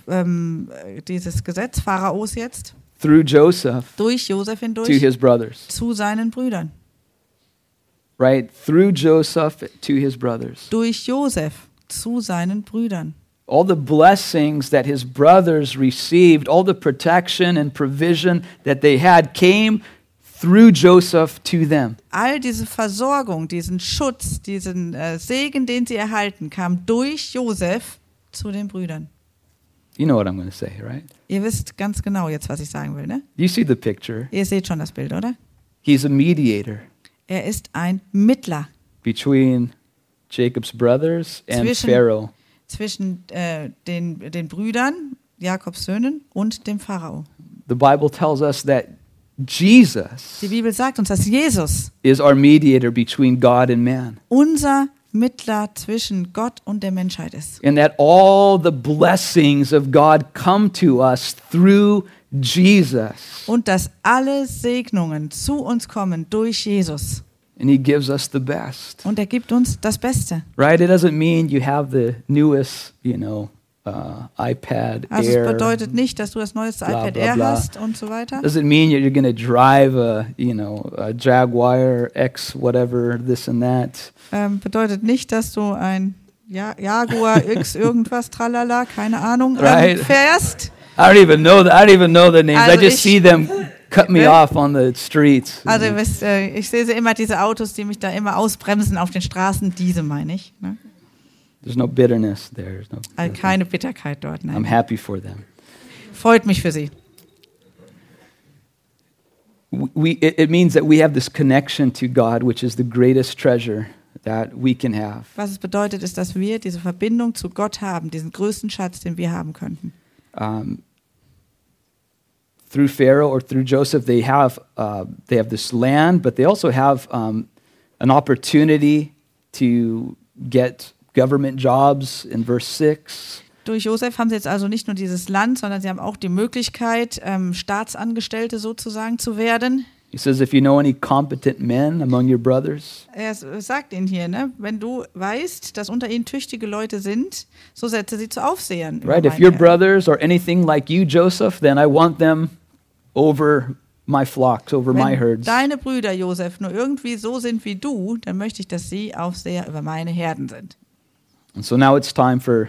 Speaker 2: dieses Gesetz Pharaos jetzt
Speaker 1: through Joseph
Speaker 2: durch Josef
Speaker 1: to
Speaker 2: hindurch
Speaker 1: his brothers,
Speaker 2: zu seinen Brüdern.
Speaker 1: right? Through Joseph to his brothers.
Speaker 2: Durch Josef zu seinen Brüdern.
Speaker 1: All the blessings that his brothers received, all the protection and provision that they had came through Joseph to them.
Speaker 2: All diese Versorgung, diesen Schutz, diesen Segen, den sie erhalten, kam durch Josef zu den Brüdern.
Speaker 1: You know what I'm going to say, right?
Speaker 2: Ihr wisst ganz genau jetzt, was ich sagen will, ne?
Speaker 1: You see the picture.
Speaker 2: Ihr seht schon das Bild, oder?
Speaker 1: He's a mediator
Speaker 2: Er ist ein Mittler
Speaker 1: between Jacob's brothers and
Speaker 2: Zwischen-
Speaker 1: Pharaoh.
Speaker 2: zwischen den Brüdern, Jakobs Söhnen, und dem Pharao.
Speaker 1: The Bible tells us that Jesus
Speaker 2: Die Bibel sagt uns, dass Jesus
Speaker 1: is our mediator between God and man,
Speaker 2: unser Mittler zwischen Gott und der Menschheit ist.
Speaker 1: and that all the blessings of God come to us through Jesus,
Speaker 2: Und dass alle Segnungen zu uns kommen durch Jesus.
Speaker 1: and he gives us the best.
Speaker 2: Und er gibt uns das Beste.
Speaker 1: Right? It doesn't mean you have the newest, iPad
Speaker 2: Also
Speaker 1: Air.
Speaker 2: es bedeutet nicht, dass du das neueste
Speaker 1: Bla,
Speaker 2: iPad
Speaker 1: bla,
Speaker 2: Air
Speaker 1: bla.
Speaker 2: hast und so weiter.
Speaker 1: Doesn't mean you're going to drive a Jaguar X whatever this and that.
Speaker 2: Bedeutet nicht, dass du ein Jaguar X irgendwas, tralala, keine Ahnung,
Speaker 1: Right.
Speaker 2: fährst.
Speaker 1: I don't even know the names.
Speaker 2: Also
Speaker 1: I just see them cut me off on the streets.
Speaker 2: Also ihr wisst, ich sehe sie immer, diese Autos, die mich da immer ausbremsen auf den Straßen, diese meine ich. Ne?
Speaker 1: There's no bitterness there.
Speaker 2: Also keine Bitterkeit dort,
Speaker 1: I'm
Speaker 2: nein.
Speaker 1: happy for them.
Speaker 2: Freut mich für sie.
Speaker 1: It means that we have this connection to God, which is the greatest treasure that we can have.
Speaker 2: Was es bedeutet, ist, dass wir diese Verbindung zu Gott haben, diesen größten Schatz, den wir haben könnten.
Speaker 1: Through Pharaoh or through Joseph, they have this land, but they also have an opportunity to get government jobs in verse 6.
Speaker 2: Durch Josef haben sie jetzt also nicht nur dieses Land, sondern sie haben auch die Möglichkeit, Staatsangestellte sozusagen zu werden.
Speaker 1: He says, if you know any competent men among your brothers,
Speaker 2: Er sagt ihnen hier, ne, wenn du weißt, dass unter ihnen tüchtige Leute sind, so setze sie zu Aufsehern. über
Speaker 1: right? If
Speaker 2: meine
Speaker 1: your
Speaker 2: Herren.
Speaker 1: brothers are anything like you, Joseph, then I want them over my flocks, over my
Speaker 2: Wenn
Speaker 1: herds.
Speaker 2: deine Brüder, Josef, nur irgendwie so sind wie du, dann möchte ich, dass sie Aufseher über meine Herden sind.
Speaker 1: And so now it's time for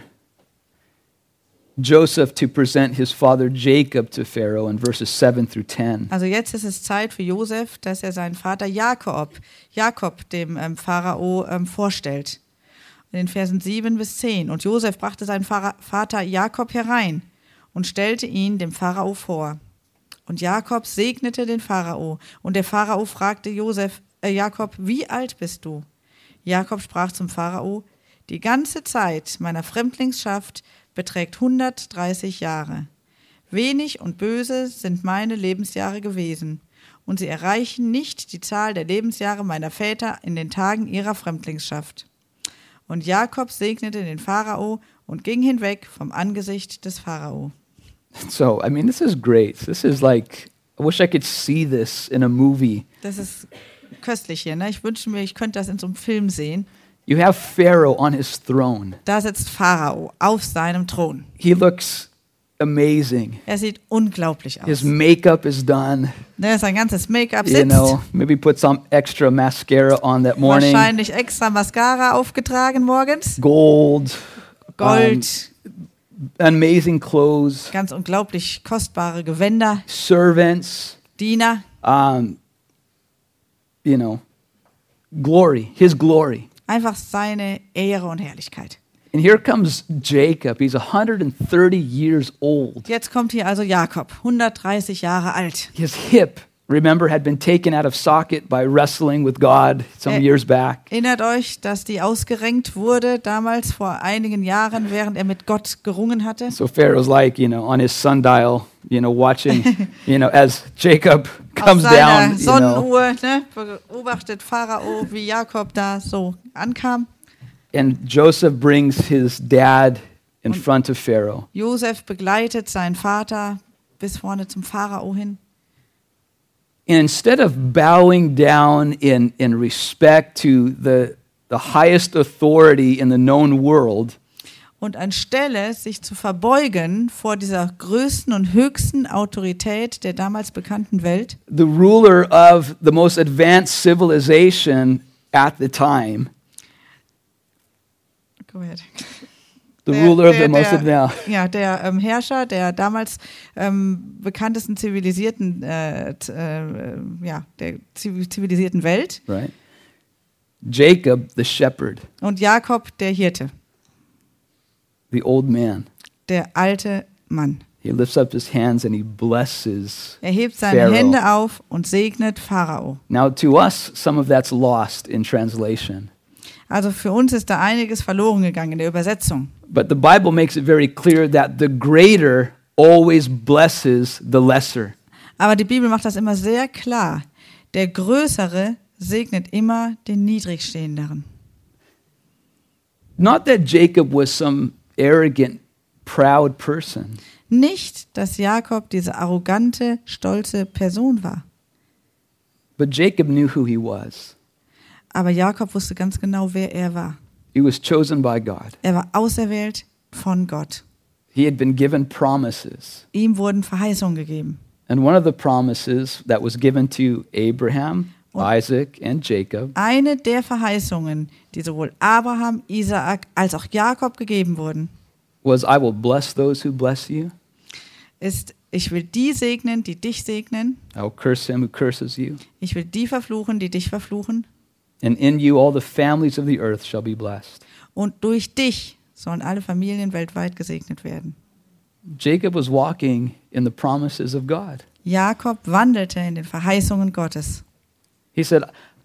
Speaker 1: Joseph to present his father Jacob to Pharaoh in verses 7 through 10.
Speaker 2: Also jetzt ist es Zeit für Josef, dass er seinen Vater Jakob dem Pharao vorstellt. In den Versen 7 bis 10. Und Josef brachte seinen Vater Jakob herein und stellte ihn dem Pharao vor. Und Jakob segnete den Pharao. Und der Pharao fragte Jakob, wie alt bist du? Jakob sprach zum Pharao, die ganze Zeit meiner Fremdlingsschaft beträgt 130 Jahre. Wenig und böse sind meine Lebensjahre gewesen, und sie erreichen nicht die Zahl der Lebensjahre meiner Väter in den Tagen ihrer Fremdlingsschaft. Und Jakob segnete den Pharao und ging hinweg vom Angesicht des Pharao.
Speaker 1: So, I mean, this is great. This is like, I wish I could see this in a movie.
Speaker 2: Das ist köstlich hier, ne? Ich wünsche mir, ich könnte das in so einem Film sehen.
Speaker 1: You have Pharaoh on his throne.
Speaker 2: Da sitzt Pharao auf seinem Thron.
Speaker 1: He looks amazing.
Speaker 2: Er sieht unglaublich aus.
Speaker 1: His makeup is done.
Speaker 2: Ne, sein ganzes Make-up
Speaker 1: You
Speaker 2: sitzt.
Speaker 1: know, maybe put some extra mascara on that morning.
Speaker 2: Wahrscheinlich extra Mascara aufgetragen morgens.
Speaker 1: Gold.
Speaker 2: Gold.
Speaker 1: amazing clothes,
Speaker 2: ganz unglaublich kostbare Gewänder,
Speaker 1: servants,
Speaker 2: Diener,
Speaker 1: glory, his glory.
Speaker 2: einfach seine Ehre und Herrlichkeit.
Speaker 1: And here comes Jacob. He's 130 years old.
Speaker 2: Jetzt kommt hier also Jakob, 130 Jahre alt.
Speaker 1: His hip, remember, had been taken out of socket by wrestling with God some years back.
Speaker 2: Erinnert euch, dass die ausgerenkt wurde damals vor einigen Jahren, während er mit Gott gerungen hatte?
Speaker 1: So Pharaoh's like, on his sundial, watching, as Jacob
Speaker 2: Auf
Speaker 1: comes
Speaker 2: seiner
Speaker 1: down,
Speaker 2: Sonnenuhr, ne, beobachtet Pharao, wie Jakob da so ankam.
Speaker 1: And Joseph brings his dad in front of Pharaoh.
Speaker 2: Josef begleitet seinen Vater bis vorne zum Pharao hin.
Speaker 1: And instead of bowing down in respect to the highest authority in the known world,
Speaker 2: Und anstelle sich zu verbeugen vor dieser größten und höchsten Autorität der damals bekannten Welt,
Speaker 1: the ruler of the most advanced civilization at the time,
Speaker 2: go ahead.
Speaker 1: the ruler of the most advanced.
Speaker 2: Ja, der Herrscher der damals bekanntesten zivilisierten, der zivilisierten Welt.
Speaker 1: Right? Jacob, the shepherd,
Speaker 2: Und Jakob, der Hirte,
Speaker 1: the old man.
Speaker 2: der alte Mann.
Speaker 1: He lifts up his hands and he blesses
Speaker 2: Er hebt seine
Speaker 1: Pharaoh.
Speaker 2: Hände auf und segnet Pharao.
Speaker 1: Now, to us, some of that's lost in translation.
Speaker 2: Also für uns ist da einiges verloren gegangen in der Übersetzung.
Speaker 1: But the Bible makes it very clear that the greater always blesses the lesser.
Speaker 2: Aber die Bibel macht das immer sehr klar. Der Größere segnet immer den Niedrigstehenderen.
Speaker 1: Not that Jacob was some arrogant, proud person.
Speaker 2: Nicht, dass Jakob diese arrogante, stolze Person war.
Speaker 1: But Jacob knew who he was.
Speaker 2: Aber Jakob wusste ganz genau, wer er war.
Speaker 1: He was chosen by God.
Speaker 2: Er war auserwählt von Gott.
Speaker 1: He had been given promises.
Speaker 2: Ihm wurden Verheißungen gegeben.
Speaker 1: And one of the promises that was given to Abraham, Isaac, and Jacob
Speaker 2: Eine der Verheißungen, die sowohl Abraham, Isaak als auch Jakob gegeben wurden,
Speaker 1: was, I will bless those who bless you.
Speaker 2: ist, ich will die segnen, die dich segnen.
Speaker 1: I will curse him who curses you.
Speaker 2: Ich will die verfluchen, die dich verfluchen.
Speaker 1: And in you all the families of the earth shall be blessed.
Speaker 2: Und durch dich sollen alle Familien weltweit gesegnet werden.
Speaker 1: Jacob was walking in the promises of God.
Speaker 2: Jakob wandelte in den Verheißungen Gottes.
Speaker 1: He said,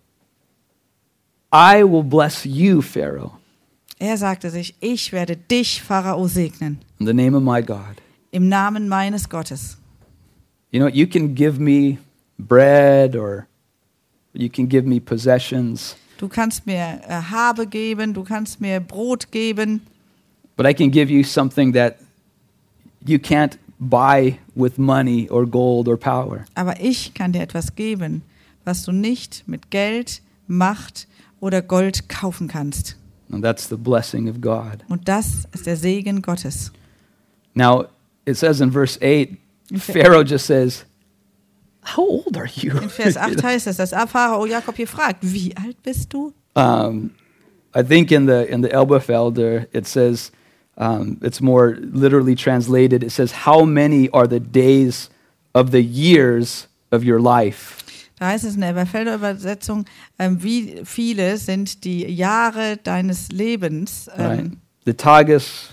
Speaker 1: I will bless you, Pharaoh,
Speaker 2: Er sagte sich, ich werde dich, Pharao, segnen.
Speaker 1: in the name of my God.
Speaker 2: Im Namen meines Gottes.
Speaker 1: You can give me bread or you can give me possessions,
Speaker 2: Du kannst mir Habe geben, du kannst mir Brot geben,
Speaker 1: but I can give you something that you can't buy with money or gold or power.
Speaker 2: aber ich kann dir etwas geben, was du nicht mit Geld, Macht oder Gold kaufen kannst.
Speaker 1: And that's the blessing of God.
Speaker 2: Und das ist der Segen Gottes.
Speaker 1: Now, it says in verse 8, Pharaoh just says, how old are you?
Speaker 2: In Vers 8 heißt es, dass Pharao Jakob hier fragt, wie alt bist du?
Speaker 1: I think in the Elberfelder, it says, it's more literally translated, it says, how many are the days of the years of your life?
Speaker 2: Da heißt es in der Elberfelder Übersetzung, wie viele sind die Jahre deines Lebens?
Speaker 1: Right? The Tages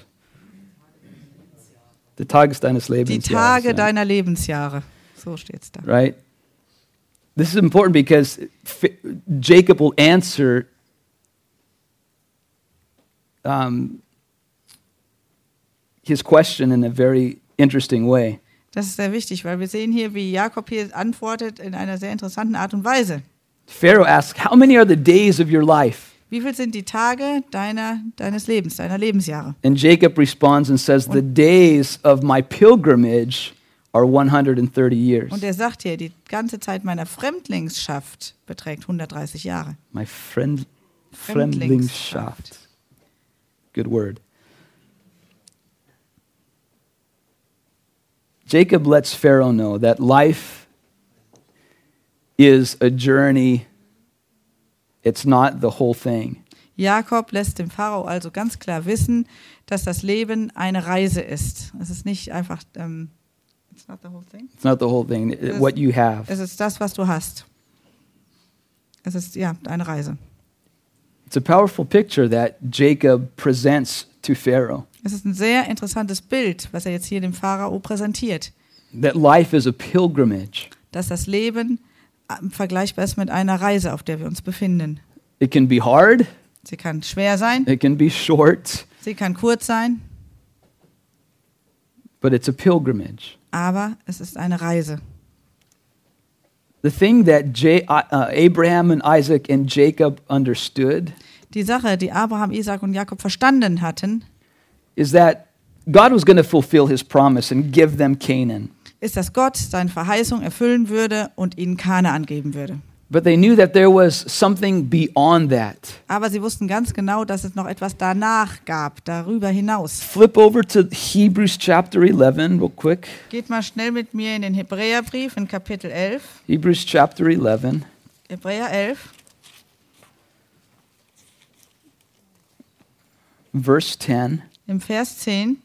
Speaker 1: deines
Speaker 2: Die
Speaker 1: Lebens.
Speaker 2: Tage deiner Lebensjahre. So steht's da.
Speaker 1: Right? This is important because Jacob will answer his question in a very interesting way.
Speaker 2: Das ist sehr wichtig, weil wir sehen hier, wie Jakob hier antwortet in einer sehr interessanten Art und Weise.
Speaker 1: Pharaoh asks, how many are the days of your life?
Speaker 2: Wie viel sind die Tage deines Lebens, deiner Lebensjahre?
Speaker 1: And Jacob responds and says, the days of my pilgrimage are 130 years.
Speaker 2: Und er sagt hier, die ganze Zeit meiner Fremdlingsschaft beträgt 130 Jahre.
Speaker 1: My Fremdlingsschaft. Good word. Jacob lets Pharaoh know that life is a journey. It's not the whole thing.
Speaker 2: Jakob lässt dem Pharao also ganz klar wissen, dass das Leben eine Reise ist. Es ist nicht einfach, it's not the whole thing.
Speaker 1: It's not the whole thing, what you have.
Speaker 2: Es ist das, was du hast. Es ist, ja, eine Reise.
Speaker 1: It's a powerful picture that Jacob presents to Pharaoh.
Speaker 2: Es ist ein sehr interessantes Bild, was er jetzt hier dem Pharao präsentiert.
Speaker 1: That life is a pilgrimage.
Speaker 2: Dass das Leben vergleichbar ist mit einer Reise, auf der wir uns befinden.
Speaker 1: It can be hard.
Speaker 2: Sie kann schwer sein,
Speaker 1: It can be short.
Speaker 2: sie kann kurz sein,
Speaker 1: But it's a pilgrimage.
Speaker 2: aber es ist eine Reise.
Speaker 1: The thing that Abraham and Isaac and Jacob understood
Speaker 2: Die Sache, die Abraham, Isaac und Jakob verstanden hatten,
Speaker 1: is that God was going to fulfill his promise and give them Canaan.
Speaker 2: ist, dass Gott seine Verheißung erfüllen würde und ihnen Kanaan geben würde.
Speaker 1: But they knew that there was something beyond that.
Speaker 2: Aber sie wussten ganz genau, dass es noch etwas danach gab, darüber hinaus.
Speaker 1: Flip over to Hebrews chapter 11 real quick.
Speaker 2: Geht mal schnell mit mir in den Hebräerbrief in Kapitel 11.
Speaker 1: Hebrews chapter 11.
Speaker 2: Hebräer 11,
Speaker 1: Verse 10.
Speaker 2: im Vers 10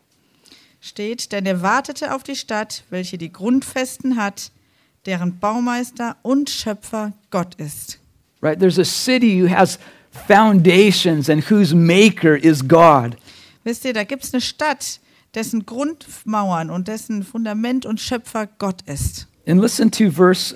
Speaker 2: steht, denn er wartete auf die Stadt, welche die Grundfesten hat, deren Baumeister und Schöpfer Gott ist.
Speaker 1: Right? There's a city who has foundations and whose maker is God.
Speaker 2: Wisst ihr, da gibt es eine Stadt, dessen Grundmauern und dessen Fundament und Schöpfer Gott ist.
Speaker 1: And listen to verse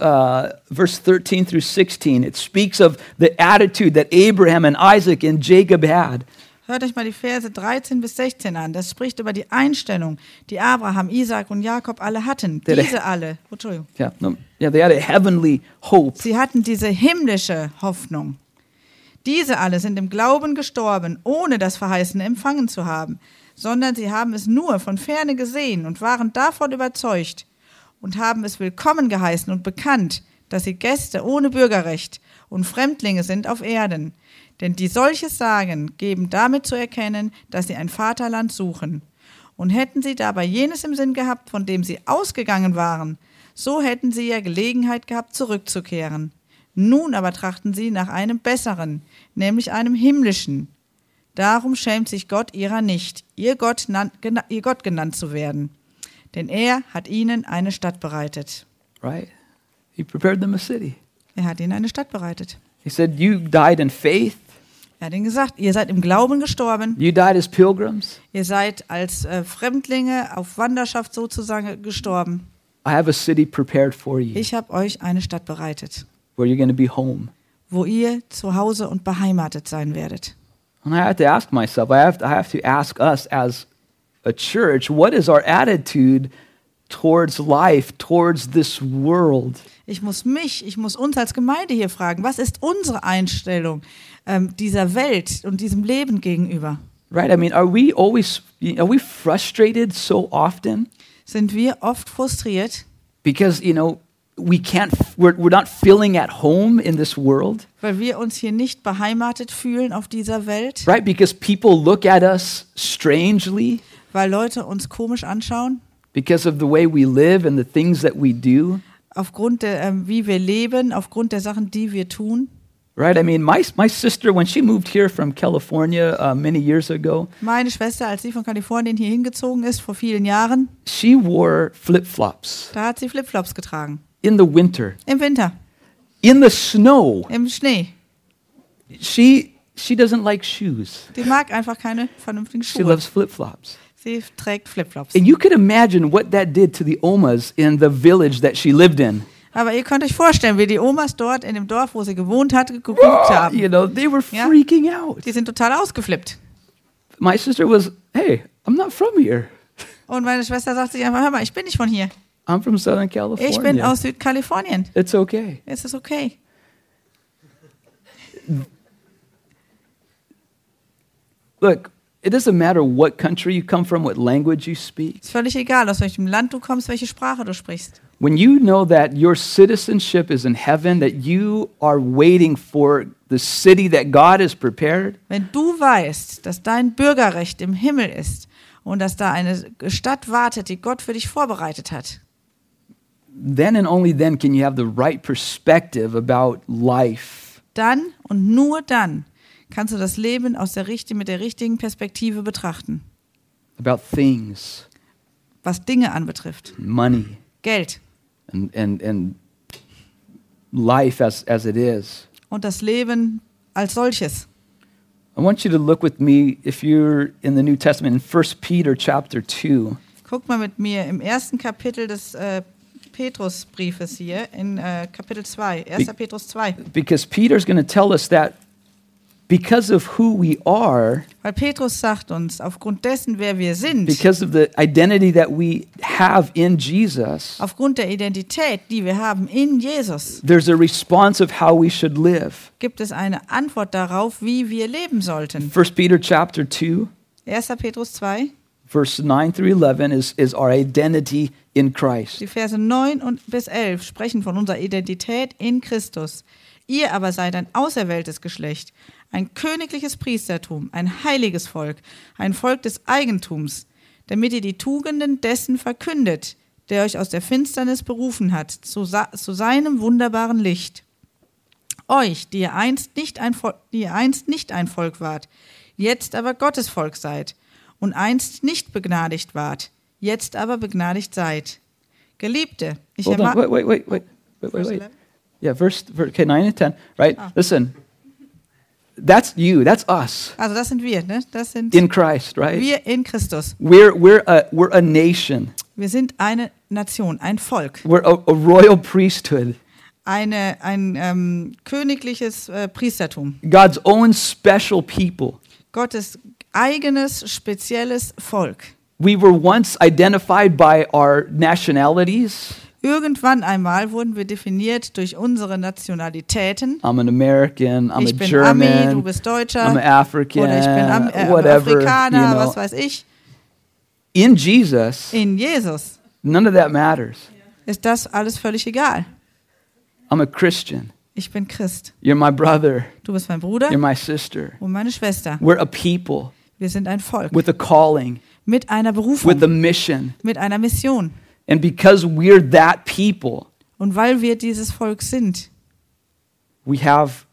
Speaker 1: 13 through 16. It speaks of the attitude that Abraham and Isaac and Jacob had.
Speaker 2: Hört euch mal die Verse 13 bis 16 an. Das spricht über die Einstellung, die Abraham, Isaac und Jakob alle hatten. Diese alle. Oh, Entschuldigung.
Speaker 1: Yeah, they had a heavenly hope.
Speaker 2: Sie hatten diese himmlische Hoffnung. Diese alle sind im Glauben gestorben, ohne das Verheißene empfangen zu haben, sondern sie haben es nur von Ferne gesehen und waren davon überzeugt und haben es willkommen geheißen und bekannt, dass sie Gäste ohne Bürgerrecht und Fremdlinge sind auf Erden. Denn die solches sagen, geben damit zu erkennen, dass sie ein Vaterland suchen. Und hätten sie dabei jenes im Sinn gehabt, von dem sie ausgegangen waren, so hätten sie ja Gelegenheit gehabt, zurückzukehren. Nun aber trachten sie nach einem besseren, nämlich einem himmlischen. Darum schämt sich Gott ihrer nicht, ihr Gott genannt zu werden. Denn er hat ihnen eine Stadt bereitet.
Speaker 1: Right? He prepared them a city.
Speaker 2: Er hat ihnen eine Stadt bereitet.
Speaker 1: He said, you died in faith.
Speaker 2: Er hat ihnen gesagt, ihr seid im Glauben gestorben.
Speaker 1: You died as pilgrims.
Speaker 2: Ihr seid als Fremdlinge auf Wanderschaft sozusagen gestorben.
Speaker 1: I have a city prepared for you
Speaker 2: Ich habe euch eine Stadt bereitet,
Speaker 1: where you're going to be home.
Speaker 2: wo ihr zu Hause und beheimatet sein werdet.
Speaker 1: And I have to ask myself, I have to ask us as a church, what is our attitude towards life, towards this world?
Speaker 2: Ich muss uns als Gemeinde hier fragen, was ist unsere Einstellung dieser Welt und diesem Leben gegenüber?
Speaker 1: Right? I mean, are we frustrated so often
Speaker 2: Sind wir oft frustriert,
Speaker 1: because, we're not feeling at home in this world?
Speaker 2: weil wir uns hier nicht beheimatet fühlen auf dieser Welt?
Speaker 1: Right? Because people look at us strangely
Speaker 2: Weil Leute uns komisch anschauen?
Speaker 1: because of the way we live and the things that we do?
Speaker 2: Aufgrund der, wie wir leben, aufgrund der Sachen, die wir tun?
Speaker 1: Right? I mean, my sister, when she moved here from California many years ago,
Speaker 2: Meine Schwester, als sie von Kalifornien hier hingezogen ist, vor vielen Jahren,
Speaker 1: she wore flip-flops
Speaker 2: da hat sie Flipflops getragen.
Speaker 1: in the winter,
Speaker 2: Im Winter,
Speaker 1: in the snow.
Speaker 2: im Schnee.
Speaker 1: She doesn't like shoes.
Speaker 2: Die mag einfach keine vernünftigen
Speaker 1: She
Speaker 2: Schuhe.
Speaker 1: loves flip-flops.
Speaker 2: Sie trägt Flipflops.
Speaker 1: And you could imagine what that did to the Omas in the village that she lived in.
Speaker 2: Aber ihr könnt euch vorstellen, wie die Omas dort in dem Dorf, wo sie gewohnt hat, geguckt haben.
Speaker 1: They were
Speaker 2: Ja.
Speaker 1: freaking out.
Speaker 2: Die sind total ausgeflippt.
Speaker 1: My sister was, hey, I'm not from here.
Speaker 2: Und meine Schwester sagt sich einfach, hör mal, ich bin nicht von hier.
Speaker 1: I'm from Southern
Speaker 2: Ich bin
Speaker 1: California.
Speaker 2: aus Südkalifornien.
Speaker 1: It's okay.
Speaker 2: Es ist okay.
Speaker 1: Look, it doesn't matter what country you come from, what language you speak.
Speaker 2: Ist völlig egal, aus welchem Land du kommst, welche Sprache du sprichst.
Speaker 1: When you know that your citizenship is in heaven, that you are waiting for the city that God has prepared,
Speaker 2: Wenn du weißt, dass dein Bürgerrecht im Himmel ist und dass da eine Stadt wartet, die Gott für dich vorbereitet hat,
Speaker 1: then and only then can you have the right perspective about life.
Speaker 2: dann und nur dann kannst du das Leben mit der richtigen Perspektive betrachten,
Speaker 1: about things,
Speaker 2: was Dinge anbetrifft.
Speaker 1: money,
Speaker 2: Geld
Speaker 1: and life as it is.
Speaker 2: und das Leben als solches.
Speaker 1: I want you to look with me, if you're in the New Testament, in 1 Peter chapter 2.
Speaker 2: Guckt mal mit mir im ersten Kapitel des Petrusbriefes hier, in Kapitel 2, 1. Petrus 2.
Speaker 1: Because Peter's going to tell us that because of who we are,
Speaker 2: Weil Petrus sagt uns, aufgrund dessen, wer wir sind,
Speaker 1: because of the identity that we have in Jesus,
Speaker 2: aufgrund der Identität, die wir haben in Jesus,
Speaker 1: there's a response of how we should live.
Speaker 2: gibt es eine Antwort darauf, wie wir leben sollten.
Speaker 1: 1 Peter chapter 2,
Speaker 2: 1. Petrus 2,
Speaker 1: verse 9 through 11 is our identity in Christ.
Speaker 2: die Verse 9 bis 11 sprechen von unserer Identität in Christus. Ihr aber seid ein auserwähltes Geschlecht, ein königliches Priestertum, ein heiliges Volk, ein Volk des Eigentums, damit ihr die Tugenden dessen verkündet, der euch aus der Finsternis berufen hat, zu seinem wunderbaren Licht. Euch, die ihr einst nicht ein Volk wart, jetzt aber Gottes Volk seid, und einst nicht begnadigt wart, jetzt aber begnadigt seid. Geliebte, ich
Speaker 1: Hold on, wait.
Speaker 2: Verse 11.
Speaker 1: Yeah, okay, 9 and 10, right? Listen, that's you, that's us
Speaker 2: Also das sind wir, ne? Das sind
Speaker 1: in Christ, right?
Speaker 2: wir in Christus.
Speaker 1: We're a nation.
Speaker 2: Wir sind eine Nation, ein Volk,
Speaker 1: We're a royal priesthood.
Speaker 2: ein königliches Priestertum.
Speaker 1: God's own special people.
Speaker 2: Gottes eigenes, spezielles Volk.
Speaker 1: We were once identified by our nationalities.
Speaker 2: Irgendwann einmal wurden wir definiert durch unsere Nationalitäten.
Speaker 1: I'm an American, I'm
Speaker 2: Ich
Speaker 1: a
Speaker 2: bin
Speaker 1: German,
Speaker 2: Ami, du bist Deutscher.
Speaker 1: I'm an African,
Speaker 2: Oder ich bin
Speaker 1: whatever,
Speaker 2: Afrikaner,
Speaker 1: you know.
Speaker 2: was weiß ich.
Speaker 1: In Jesus,
Speaker 2: In Jesus
Speaker 1: none of that matters.
Speaker 2: ist das alles völlig egal.
Speaker 1: I'm a Christian.
Speaker 2: Ich bin Christ.
Speaker 1: You're my brother.
Speaker 2: Du bist mein Bruder
Speaker 1: You're my sister.
Speaker 2: und meine Schwester.
Speaker 1: We're a people
Speaker 2: Wir sind ein Volk
Speaker 1: with a calling,
Speaker 2: mit einer
Speaker 1: with a
Speaker 2: Berufung,
Speaker 1: mission.
Speaker 2: mit einer Mission.
Speaker 1: And because we're that people,
Speaker 2: Und weil wir dieses Volk sind,
Speaker 1: we have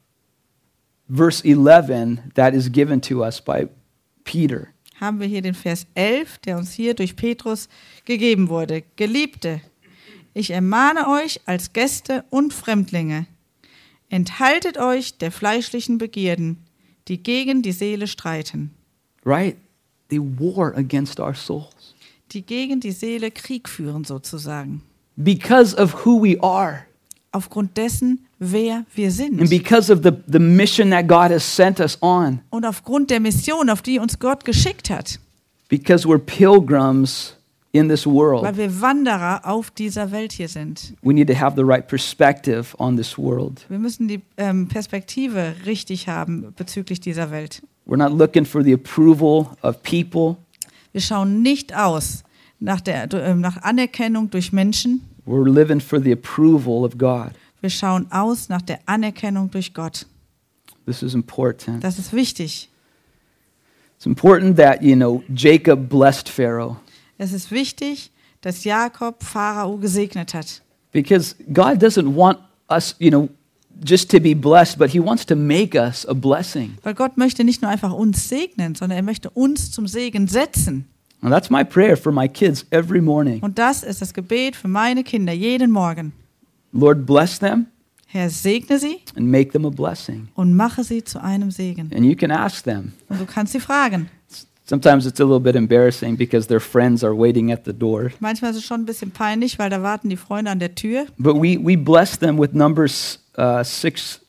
Speaker 1: verse 11 that is given to us by Peter.
Speaker 2: haben wir hier den Vers 11, der uns hier durch Petrus gegeben wurde. Geliebte, ich ermahne euch als Gäste und Fremdlinge, enthaltet euch der fleischlichen Begierden, die gegen die Seele streiten,
Speaker 1: Right? They war against our souls.
Speaker 2: die gegen die Seele Krieg führen sozusagen.
Speaker 1: Because of who we are.
Speaker 2: Aufgrund dessen, wer wir
Speaker 1: And
Speaker 2: sind.
Speaker 1: because of the mission that God has sent us on.
Speaker 2: Und aufgrund der Mission, auf die uns Gott geschickt hat.
Speaker 1: Because we're pilgrims in this
Speaker 2: Weil
Speaker 1: world.
Speaker 2: wir Wanderer auf dieser Welt hier sind.
Speaker 1: We need to have the right perspective on this world.
Speaker 2: Wir müssen die Perspektive richtig haben bezüglich dieser Welt.
Speaker 1: We're not looking for the approval of people.
Speaker 2: Wir schauen nicht aus nach Anerkennung durch Menschen.
Speaker 1: We're living for the approval of God.
Speaker 2: Wir schauen aus nach der Anerkennung durch Gott.
Speaker 1: This is important.
Speaker 2: Das ist wichtig.
Speaker 1: It's important that, Jacob blessed Pharaoh.
Speaker 2: Es ist wichtig, dass Jakob Pharao gesegnet hat.
Speaker 1: Because God doesn't want us, just to be blessed, but he wants to make us a blessing.
Speaker 2: Weil Gott möchte nicht nur einfach uns segnen, sondern er möchte uns zum Segen setzen.
Speaker 1: And that's my prayer for my kids every morning.
Speaker 2: Und das ist das Gebet für meine Kinder jeden Morgen.
Speaker 1: Lord, bless them
Speaker 2: Herr, segne sie
Speaker 1: and make them a blessing.
Speaker 2: und mache sie zu einem Segen.
Speaker 1: And you can ask them.
Speaker 2: Und du kannst sie fragen.
Speaker 1: Sometimes it's a little bit embarrassing because their friends are waiting at the door.
Speaker 2: Manchmal ist es schon ein bisschen peinlich, weil da warten die Freunde an der Tür.
Speaker 1: But we bless them with Numbers 6,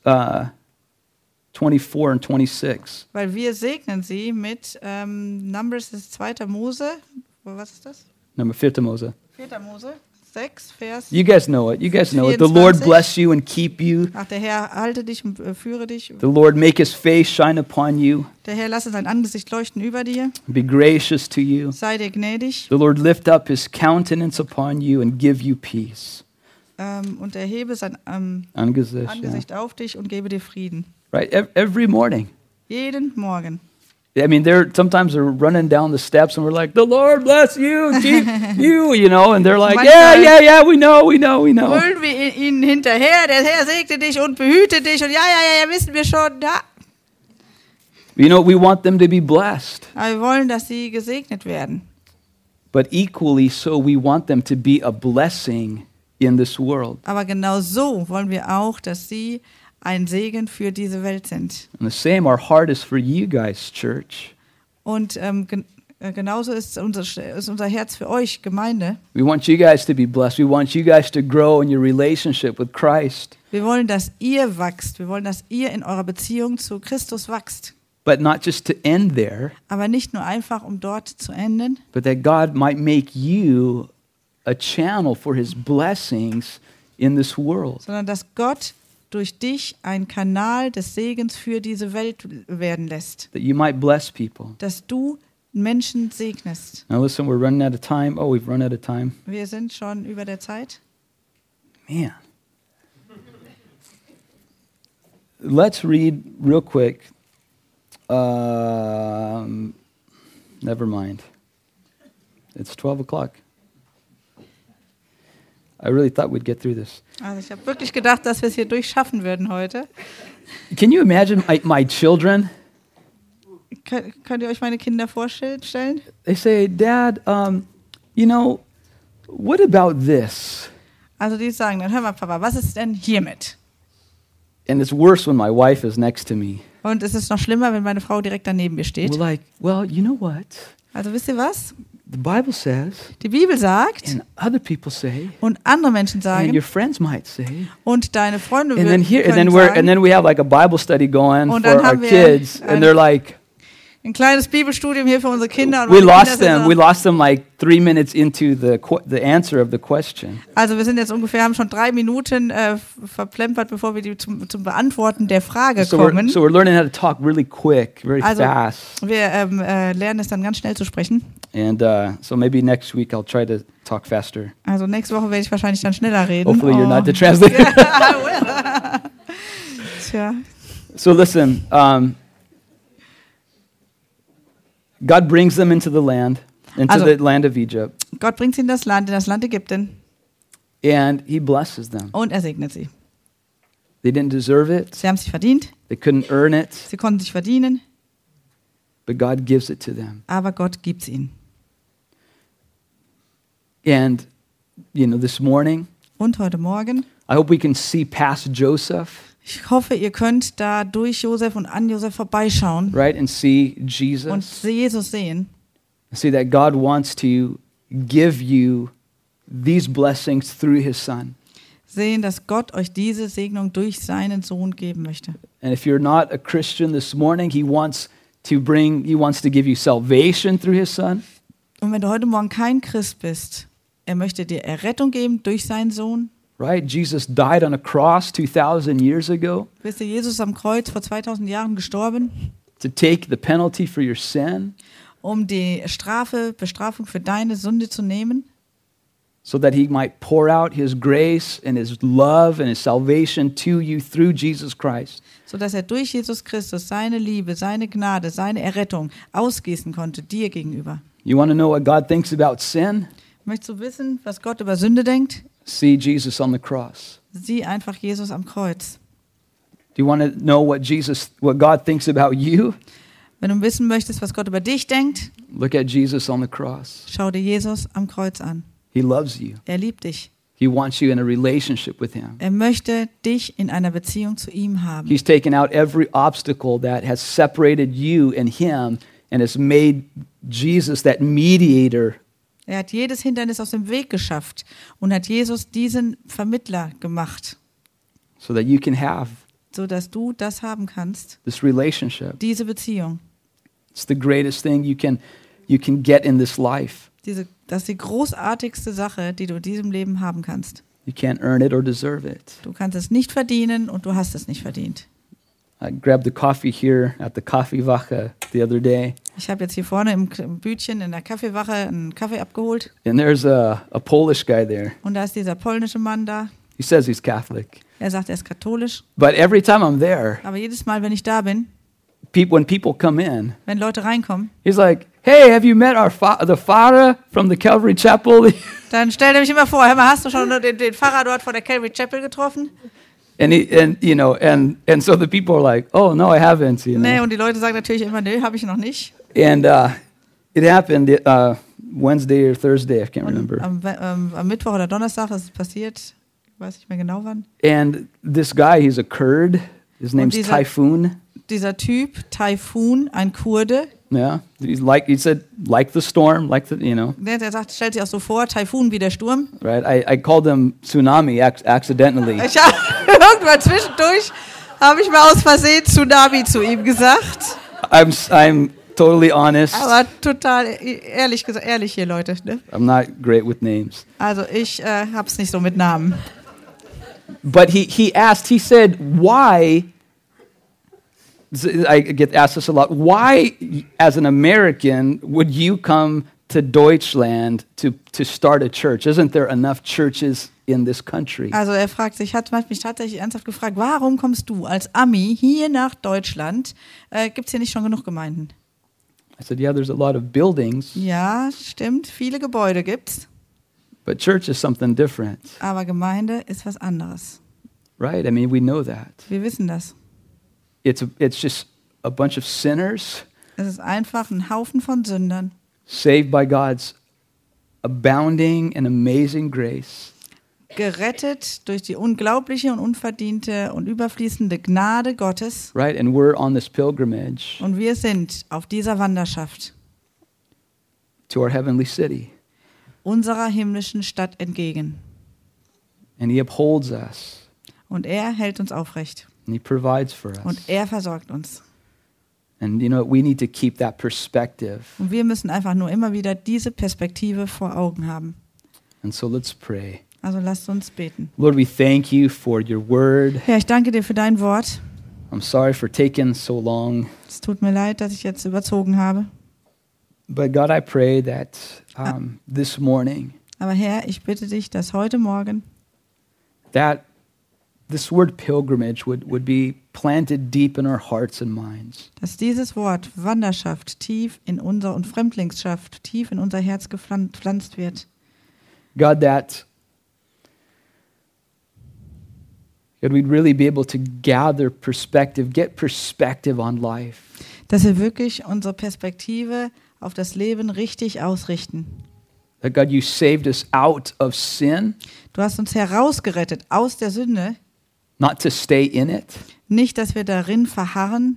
Speaker 1: 24 and 26.
Speaker 2: Weil wir segnen sie mit Numbers ist 2. Mose. Was ist das?
Speaker 1: Number 4 Mose.
Speaker 2: 4. Mose 6, Vers.
Speaker 1: You guys know it. You guys know it. The
Speaker 2: 24.
Speaker 1: Lord bless you and keep you.
Speaker 2: Ach, der Herr halte dich und führe dich.
Speaker 1: The Lord make his face shine upon you.
Speaker 2: Der Herr lasse sein Angesicht leuchten über dir.
Speaker 1: Be gracious to you.
Speaker 2: Sei dir gnädig.
Speaker 1: The Lord lift up his countenance upon you and give you peace.
Speaker 2: Und erhebe sein
Speaker 1: Angesicht.
Speaker 2: Angesicht auf dich und gebe dir Frieden.
Speaker 1: Right? Every morning.
Speaker 2: Jeden Morgen.
Speaker 1: I mean, sometimes they're running down the steps and we're like, the Lord bless you, keep you, and they're like, yeah, we know.
Speaker 2: Brüllen wir ihnen hinterher, der Herr segne dich und behüte dich und ja, wissen wir schon, ja.
Speaker 1: You know, we want them to be blessed.
Speaker 2: Aber wir wollen, dass sie gesegnet werden.
Speaker 1: But equally so, we want them to be a blessing in this world.
Speaker 2: Aber genau so wollen wir auch, dass sie ein Segen für diese Welt sind.
Speaker 1: And the same, our heart is for you guys, church.
Speaker 2: Und genauso ist unser Herz für euch, Gemeinde.
Speaker 1: We want you guys to be blessed. We want you guys to grow in your relationship with Christ.
Speaker 2: Wir wollen, dass ihr wachst. Wir wollen, dass ihr in eurer Beziehung zu Christus wachst.
Speaker 1: But not just to end there,
Speaker 2: Aber nicht nur einfach, um dort zu enden,
Speaker 1: but that God might make you a channel for his blessings in this world.
Speaker 2: sondern dass Gott durch dich ein Kanal des Segens für diese Welt werden lässt.
Speaker 1: That you might bless people.
Speaker 2: Dass du Menschen segnest.
Speaker 1: Now listen, we're running out of time. Oh, we've run out of time.
Speaker 2: Wir sind schon über der Zeit.
Speaker 1: Man. Let's read real quick. Never mind. It's 12 o'clock. I really thought we'd get through this.
Speaker 2: Also ich habe wirklich gedacht, dass wir es hier durchschaffen würden heute.
Speaker 1: Can you imagine my children?
Speaker 2: Könnt ihr euch meine Kinder vorstellen?
Speaker 1: They say, Dad, you know, what about this?
Speaker 2: Also die sagen dann, hör mal Papa, was ist denn hiermit?
Speaker 1: And it's worse when my wife is next to me.
Speaker 2: Und es ist noch schlimmer, wenn meine Frau direkt daneben mir steht.
Speaker 1: We're like, well, you know what?
Speaker 2: Also wisst ihr was?
Speaker 1: The Bible says,
Speaker 2: Die Bibel sagt
Speaker 1: and other people say,
Speaker 2: und andere Menschen
Speaker 1: and
Speaker 2: sagen
Speaker 1: your friends might say,
Speaker 2: und deine Freunde
Speaker 1: and then here, and
Speaker 2: können
Speaker 1: then
Speaker 2: sagen,
Speaker 1: we have like a Bible study going
Speaker 2: Und
Speaker 1: for
Speaker 2: dann
Speaker 1: our
Speaker 2: haben wir
Speaker 1: kids,
Speaker 2: ein-
Speaker 1: and they're like,
Speaker 2: ein kleines Bibelstudium hier für unsere Kinder. Und
Speaker 1: we
Speaker 2: meine Kinder
Speaker 1: lost
Speaker 2: sind
Speaker 1: them.
Speaker 2: so-
Speaker 1: We lost them like 3 minutes into the answer of the question.
Speaker 2: Also wir sind jetzt ungefähr, haben schon 3 Minuten verplempert, bevor wir zum Beantworten der Frage
Speaker 1: So
Speaker 2: kommen.
Speaker 1: we're learning how to talk really quick, very
Speaker 2: Also
Speaker 1: fast.
Speaker 2: wir lernen es dann ganz schnell zu sprechen.
Speaker 1: And so maybe next week I'll try to talk faster.
Speaker 2: Also nächste Woche werde ich wahrscheinlich dann schneller reden.
Speaker 1: Hopefully you're not the
Speaker 2: Oh.
Speaker 1: translator.
Speaker 2: I will. Tja.
Speaker 1: So listen, God brings them into the land
Speaker 2: Also-
Speaker 1: the land of Egypt,
Speaker 2: Gott bringt sie in das Land Ägypten,
Speaker 1: and he blesses them.
Speaker 2: und er segnet sie.
Speaker 1: They didn't deserve it.
Speaker 2: Sie haben es sich verdient,
Speaker 1: They couldn't earn it,
Speaker 2: sie konnten sich verdienen,
Speaker 1: but God gives it to them.
Speaker 2: aber Gott gibt es ihnen.
Speaker 1: And, you know, this morning,
Speaker 2: Und heute Morgen,
Speaker 1: I hope we can see past Joseph,
Speaker 2: ich hoffe, ihr könnt da durch Josef und an Josef vorbeischauen
Speaker 1: right, and see
Speaker 2: und
Speaker 1: Jesus.
Speaker 2: Jesus sehen.
Speaker 1: See that God wants to give you these blessings through his son.
Speaker 2: Sehen, dass Gott euch diese Segnung durch seinen Sohn geben möchte.
Speaker 1: And if you're not a Christian this morning, he wants to give you salvation through his son.
Speaker 2: Und wenn du heute Morgen kein Christ bist, er möchte dir Errettung geben durch seinen Sohn.
Speaker 1: Right? Jesus died on a cross 2,000 years ago
Speaker 2: Wisst ihr, Jesus ist am Kreuz vor 2000 Jahren gestorben,
Speaker 1: to take the penalty for your sin
Speaker 2: um die Bestrafung für deine Sünde zu nehmen,
Speaker 1: so that he might pour out his grace and his love and his salvation to you through Jesus Christ.
Speaker 2: sodass er durch Jesus Christus seine Liebe, seine Gnade, seine Errettung ausgießen konnte dir gegenüber.
Speaker 1: You want to know what God thinks about sin?
Speaker 2: Möchtest du wissen, was Gott über Sünde denkt?
Speaker 1: See Jesus on the cross.
Speaker 2: Sieh einfach Jesus am Kreuz.
Speaker 1: Do you want to know what God thinks about you?
Speaker 2: Wenn du wissen möchtest, was Gott über dich denkt,
Speaker 1: Look at Jesus on the cross.
Speaker 2: schau dir Jesus am Kreuz an.
Speaker 1: He loves you.
Speaker 2: Er liebt dich.
Speaker 1: He wants you in a relationship with him.
Speaker 2: Er möchte dich in einer Beziehung zu ihm haben.
Speaker 1: He's taken out every obstacle that has separated you and him and has made Jesus that mediator.
Speaker 2: Er hat jedes Hindernis aus dem Weg geschafft und hat Jesus diesen Vermittler gemacht,
Speaker 1: So that you can have
Speaker 2: sodass du das haben kannst,
Speaker 1: this relationship.
Speaker 2: diese Beziehung.
Speaker 1: It's the greatest thing you can get in this life.
Speaker 2: Das ist die großartigste Sache, die du in diesem Leben haben kannst.
Speaker 1: You can't earn it or deserve it.
Speaker 2: Du kannst es nicht verdienen und du hast es nicht verdient.
Speaker 1: I grabbed the coffee here at the Kaffeewache the other day,
Speaker 2: Ich habe jetzt hier vorne im Bütchen in der Kaffeewache einen Kaffee abgeholt
Speaker 1: and there's a Polish guy there.
Speaker 2: und da ist dieser polnische Mann da.
Speaker 1: He says he's Catholic.
Speaker 2: Er sagt, er ist katholisch,
Speaker 1: But every time I'm there,
Speaker 2: aber jedes Mal, wenn ich da bin,
Speaker 1: when people come in,
Speaker 2: wenn Leute reinkommen,
Speaker 1: he's like, "Hey, have you met the Father from the Calvary Chapel?"
Speaker 2: dann stellt er mich immer vor, hör mal, hast du schon den Pfarrer dort vor der Calvary Chapel getroffen?
Speaker 1: And so the people are like, oh no, I haven't.
Speaker 2: Nee, und die Leute sagen natürlich immer, nee, habe ich noch nicht.
Speaker 1: And it happened Wednesday or Thursday, I can't remember.
Speaker 2: Am Mittwoch oder Donnerstag ist es passiert. Ich weiß nicht mehr genau wann.
Speaker 1: And this guy, he's a Kurd. His name's Typhoon.
Speaker 2: Dieser Typ, Typhoon, ein Kurde.
Speaker 1: Yeah, he said, like the storm,
Speaker 2: Der sagt, stellt sich auch so vor, Taifun wie der Sturm.
Speaker 1: Right, I called him Tsunami accidentally.
Speaker 2: Irgendwann zwischendurch habe ich mal aus Versehen Tsunami zu ihm gesagt.
Speaker 1: I'm totally honest.
Speaker 2: Aber total ehrlich hier, Leute. Ne?
Speaker 1: I'm not great with names.
Speaker 2: Also ich hab's nicht so mit Namen.
Speaker 1: But he said, why? I get asked this a lot. Why, as an American, would you come to Deutschland to start a church? Isn't there enough churches in this country?
Speaker 2: Also er fragt sich, hat mich tatsächlich ernsthaft gefragt, warum kommst du als Ami hier nach Deutschland? Gibt's hier nicht schon genug Gemeinden?
Speaker 1: I said, yeah, there's a lot of buildings.
Speaker 2: Ja, stimmt, viele Gebäude gibt's.
Speaker 1: But church is something different.
Speaker 2: Aber Gemeinde ist was anderes.
Speaker 1: Right? I mean, we know that.
Speaker 2: Wir wissen das.
Speaker 1: It's just a bunch of sinners.
Speaker 2: Es ist einfach ein Haufen von Sündern.
Speaker 1: Saved by God's abounding and amazing grace.
Speaker 2: Gerettet durch die unglaubliche und unverdiente und überfließende Gnade Gottes.
Speaker 1: Right? And we're on this pilgrimage.
Speaker 2: Und wir sind auf dieser Wanderschaft.
Speaker 1: To our heavenly city.
Speaker 2: Unserer himmlischen Stadt entgegen.
Speaker 1: And he upholds us.
Speaker 2: Und er hält uns aufrecht.
Speaker 1: And he provides for us.
Speaker 2: Und er versorgt uns.
Speaker 1: And we need to keep that perspective.
Speaker 2: Und wir müssen einfach nur immer wieder diese Perspektive vor Augen haben.
Speaker 1: And so let's pray.
Speaker 2: Also lasst uns beten.
Speaker 1: Lord, we thank you for your word.
Speaker 2: Herr, ich danke dir für dein Wort.
Speaker 1: I'm sorry for taking so long.
Speaker 2: Es tut mir leid, dass ich jetzt überzogen habe.
Speaker 1: But God, I pray that this morning,
Speaker 2: Aber Herr, ich bitte dich, dass heute Morgen
Speaker 1: that this word pilgrimage would be planted deep in our hearts and minds.
Speaker 2: dass dieses Wort Wanderschaft tief in unser und Fremdlingsschaft tief in unser Herz gepflanzt wird.
Speaker 1: God, that we'd really be able to gather perspective, get perspective on life.
Speaker 2: Dass wir wirklich unsere Perspektive auf das Leben richtig ausrichten.
Speaker 1: That God, you saved us out of sin,
Speaker 2: Du hast uns herausgerettet aus der Sünde,
Speaker 1: not to stay in it.
Speaker 2: nicht, dass wir darin verharren.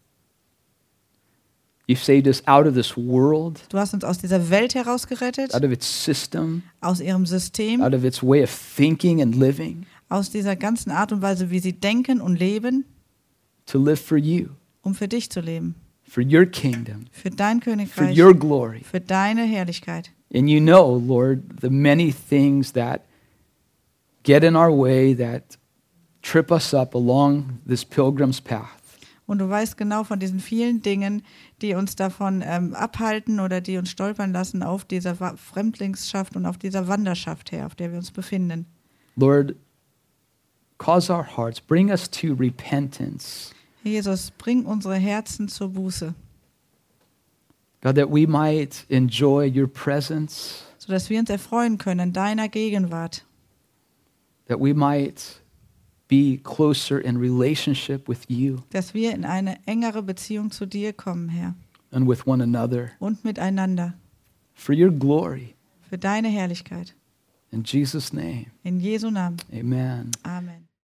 Speaker 1: You saved us out of this world,
Speaker 2: Du hast uns aus dieser Welt herausgerettet,
Speaker 1: out of its system,
Speaker 2: aus ihrem System,
Speaker 1: out of its way of thinking and living,
Speaker 2: aus dieser ganzen Art und Weise, wie sie denken und leben,
Speaker 1: to live for you,
Speaker 2: um für dich zu leben,
Speaker 1: for your kingdom,
Speaker 2: für dein
Speaker 1: for
Speaker 2: Königreich,
Speaker 1: your glory.
Speaker 2: für deine Herrlichkeit.
Speaker 1: And you know, Lord, the many things that get in our way, that trip us up along this pilgrim's path.
Speaker 2: Und du weißt genau von diesen vielen Dingen, die uns davon abhalten oder die uns stolpern lassen auf dieser Fremdlingsschaft und auf dieser Wanderschaft her, auf der wir uns befinden.
Speaker 1: Lord, cause our hearts, bring us to repentance.
Speaker 2: Jesus, bring unsere Herzen zur Buße,
Speaker 1: God, that we might enjoy your presence,
Speaker 2: sodass wir uns erfreuen können an deiner Gegenwart,
Speaker 1: that we might be closer in relationship with you
Speaker 2: dass wir in eine engere Beziehung zu dir kommen, Herr,
Speaker 1: and with one another
Speaker 2: und miteinander,
Speaker 1: for your glory.
Speaker 2: für deine Herrlichkeit.
Speaker 1: In Jesus' name,
Speaker 2: In Jesu Namen.
Speaker 1: amen.
Speaker 2: Amen.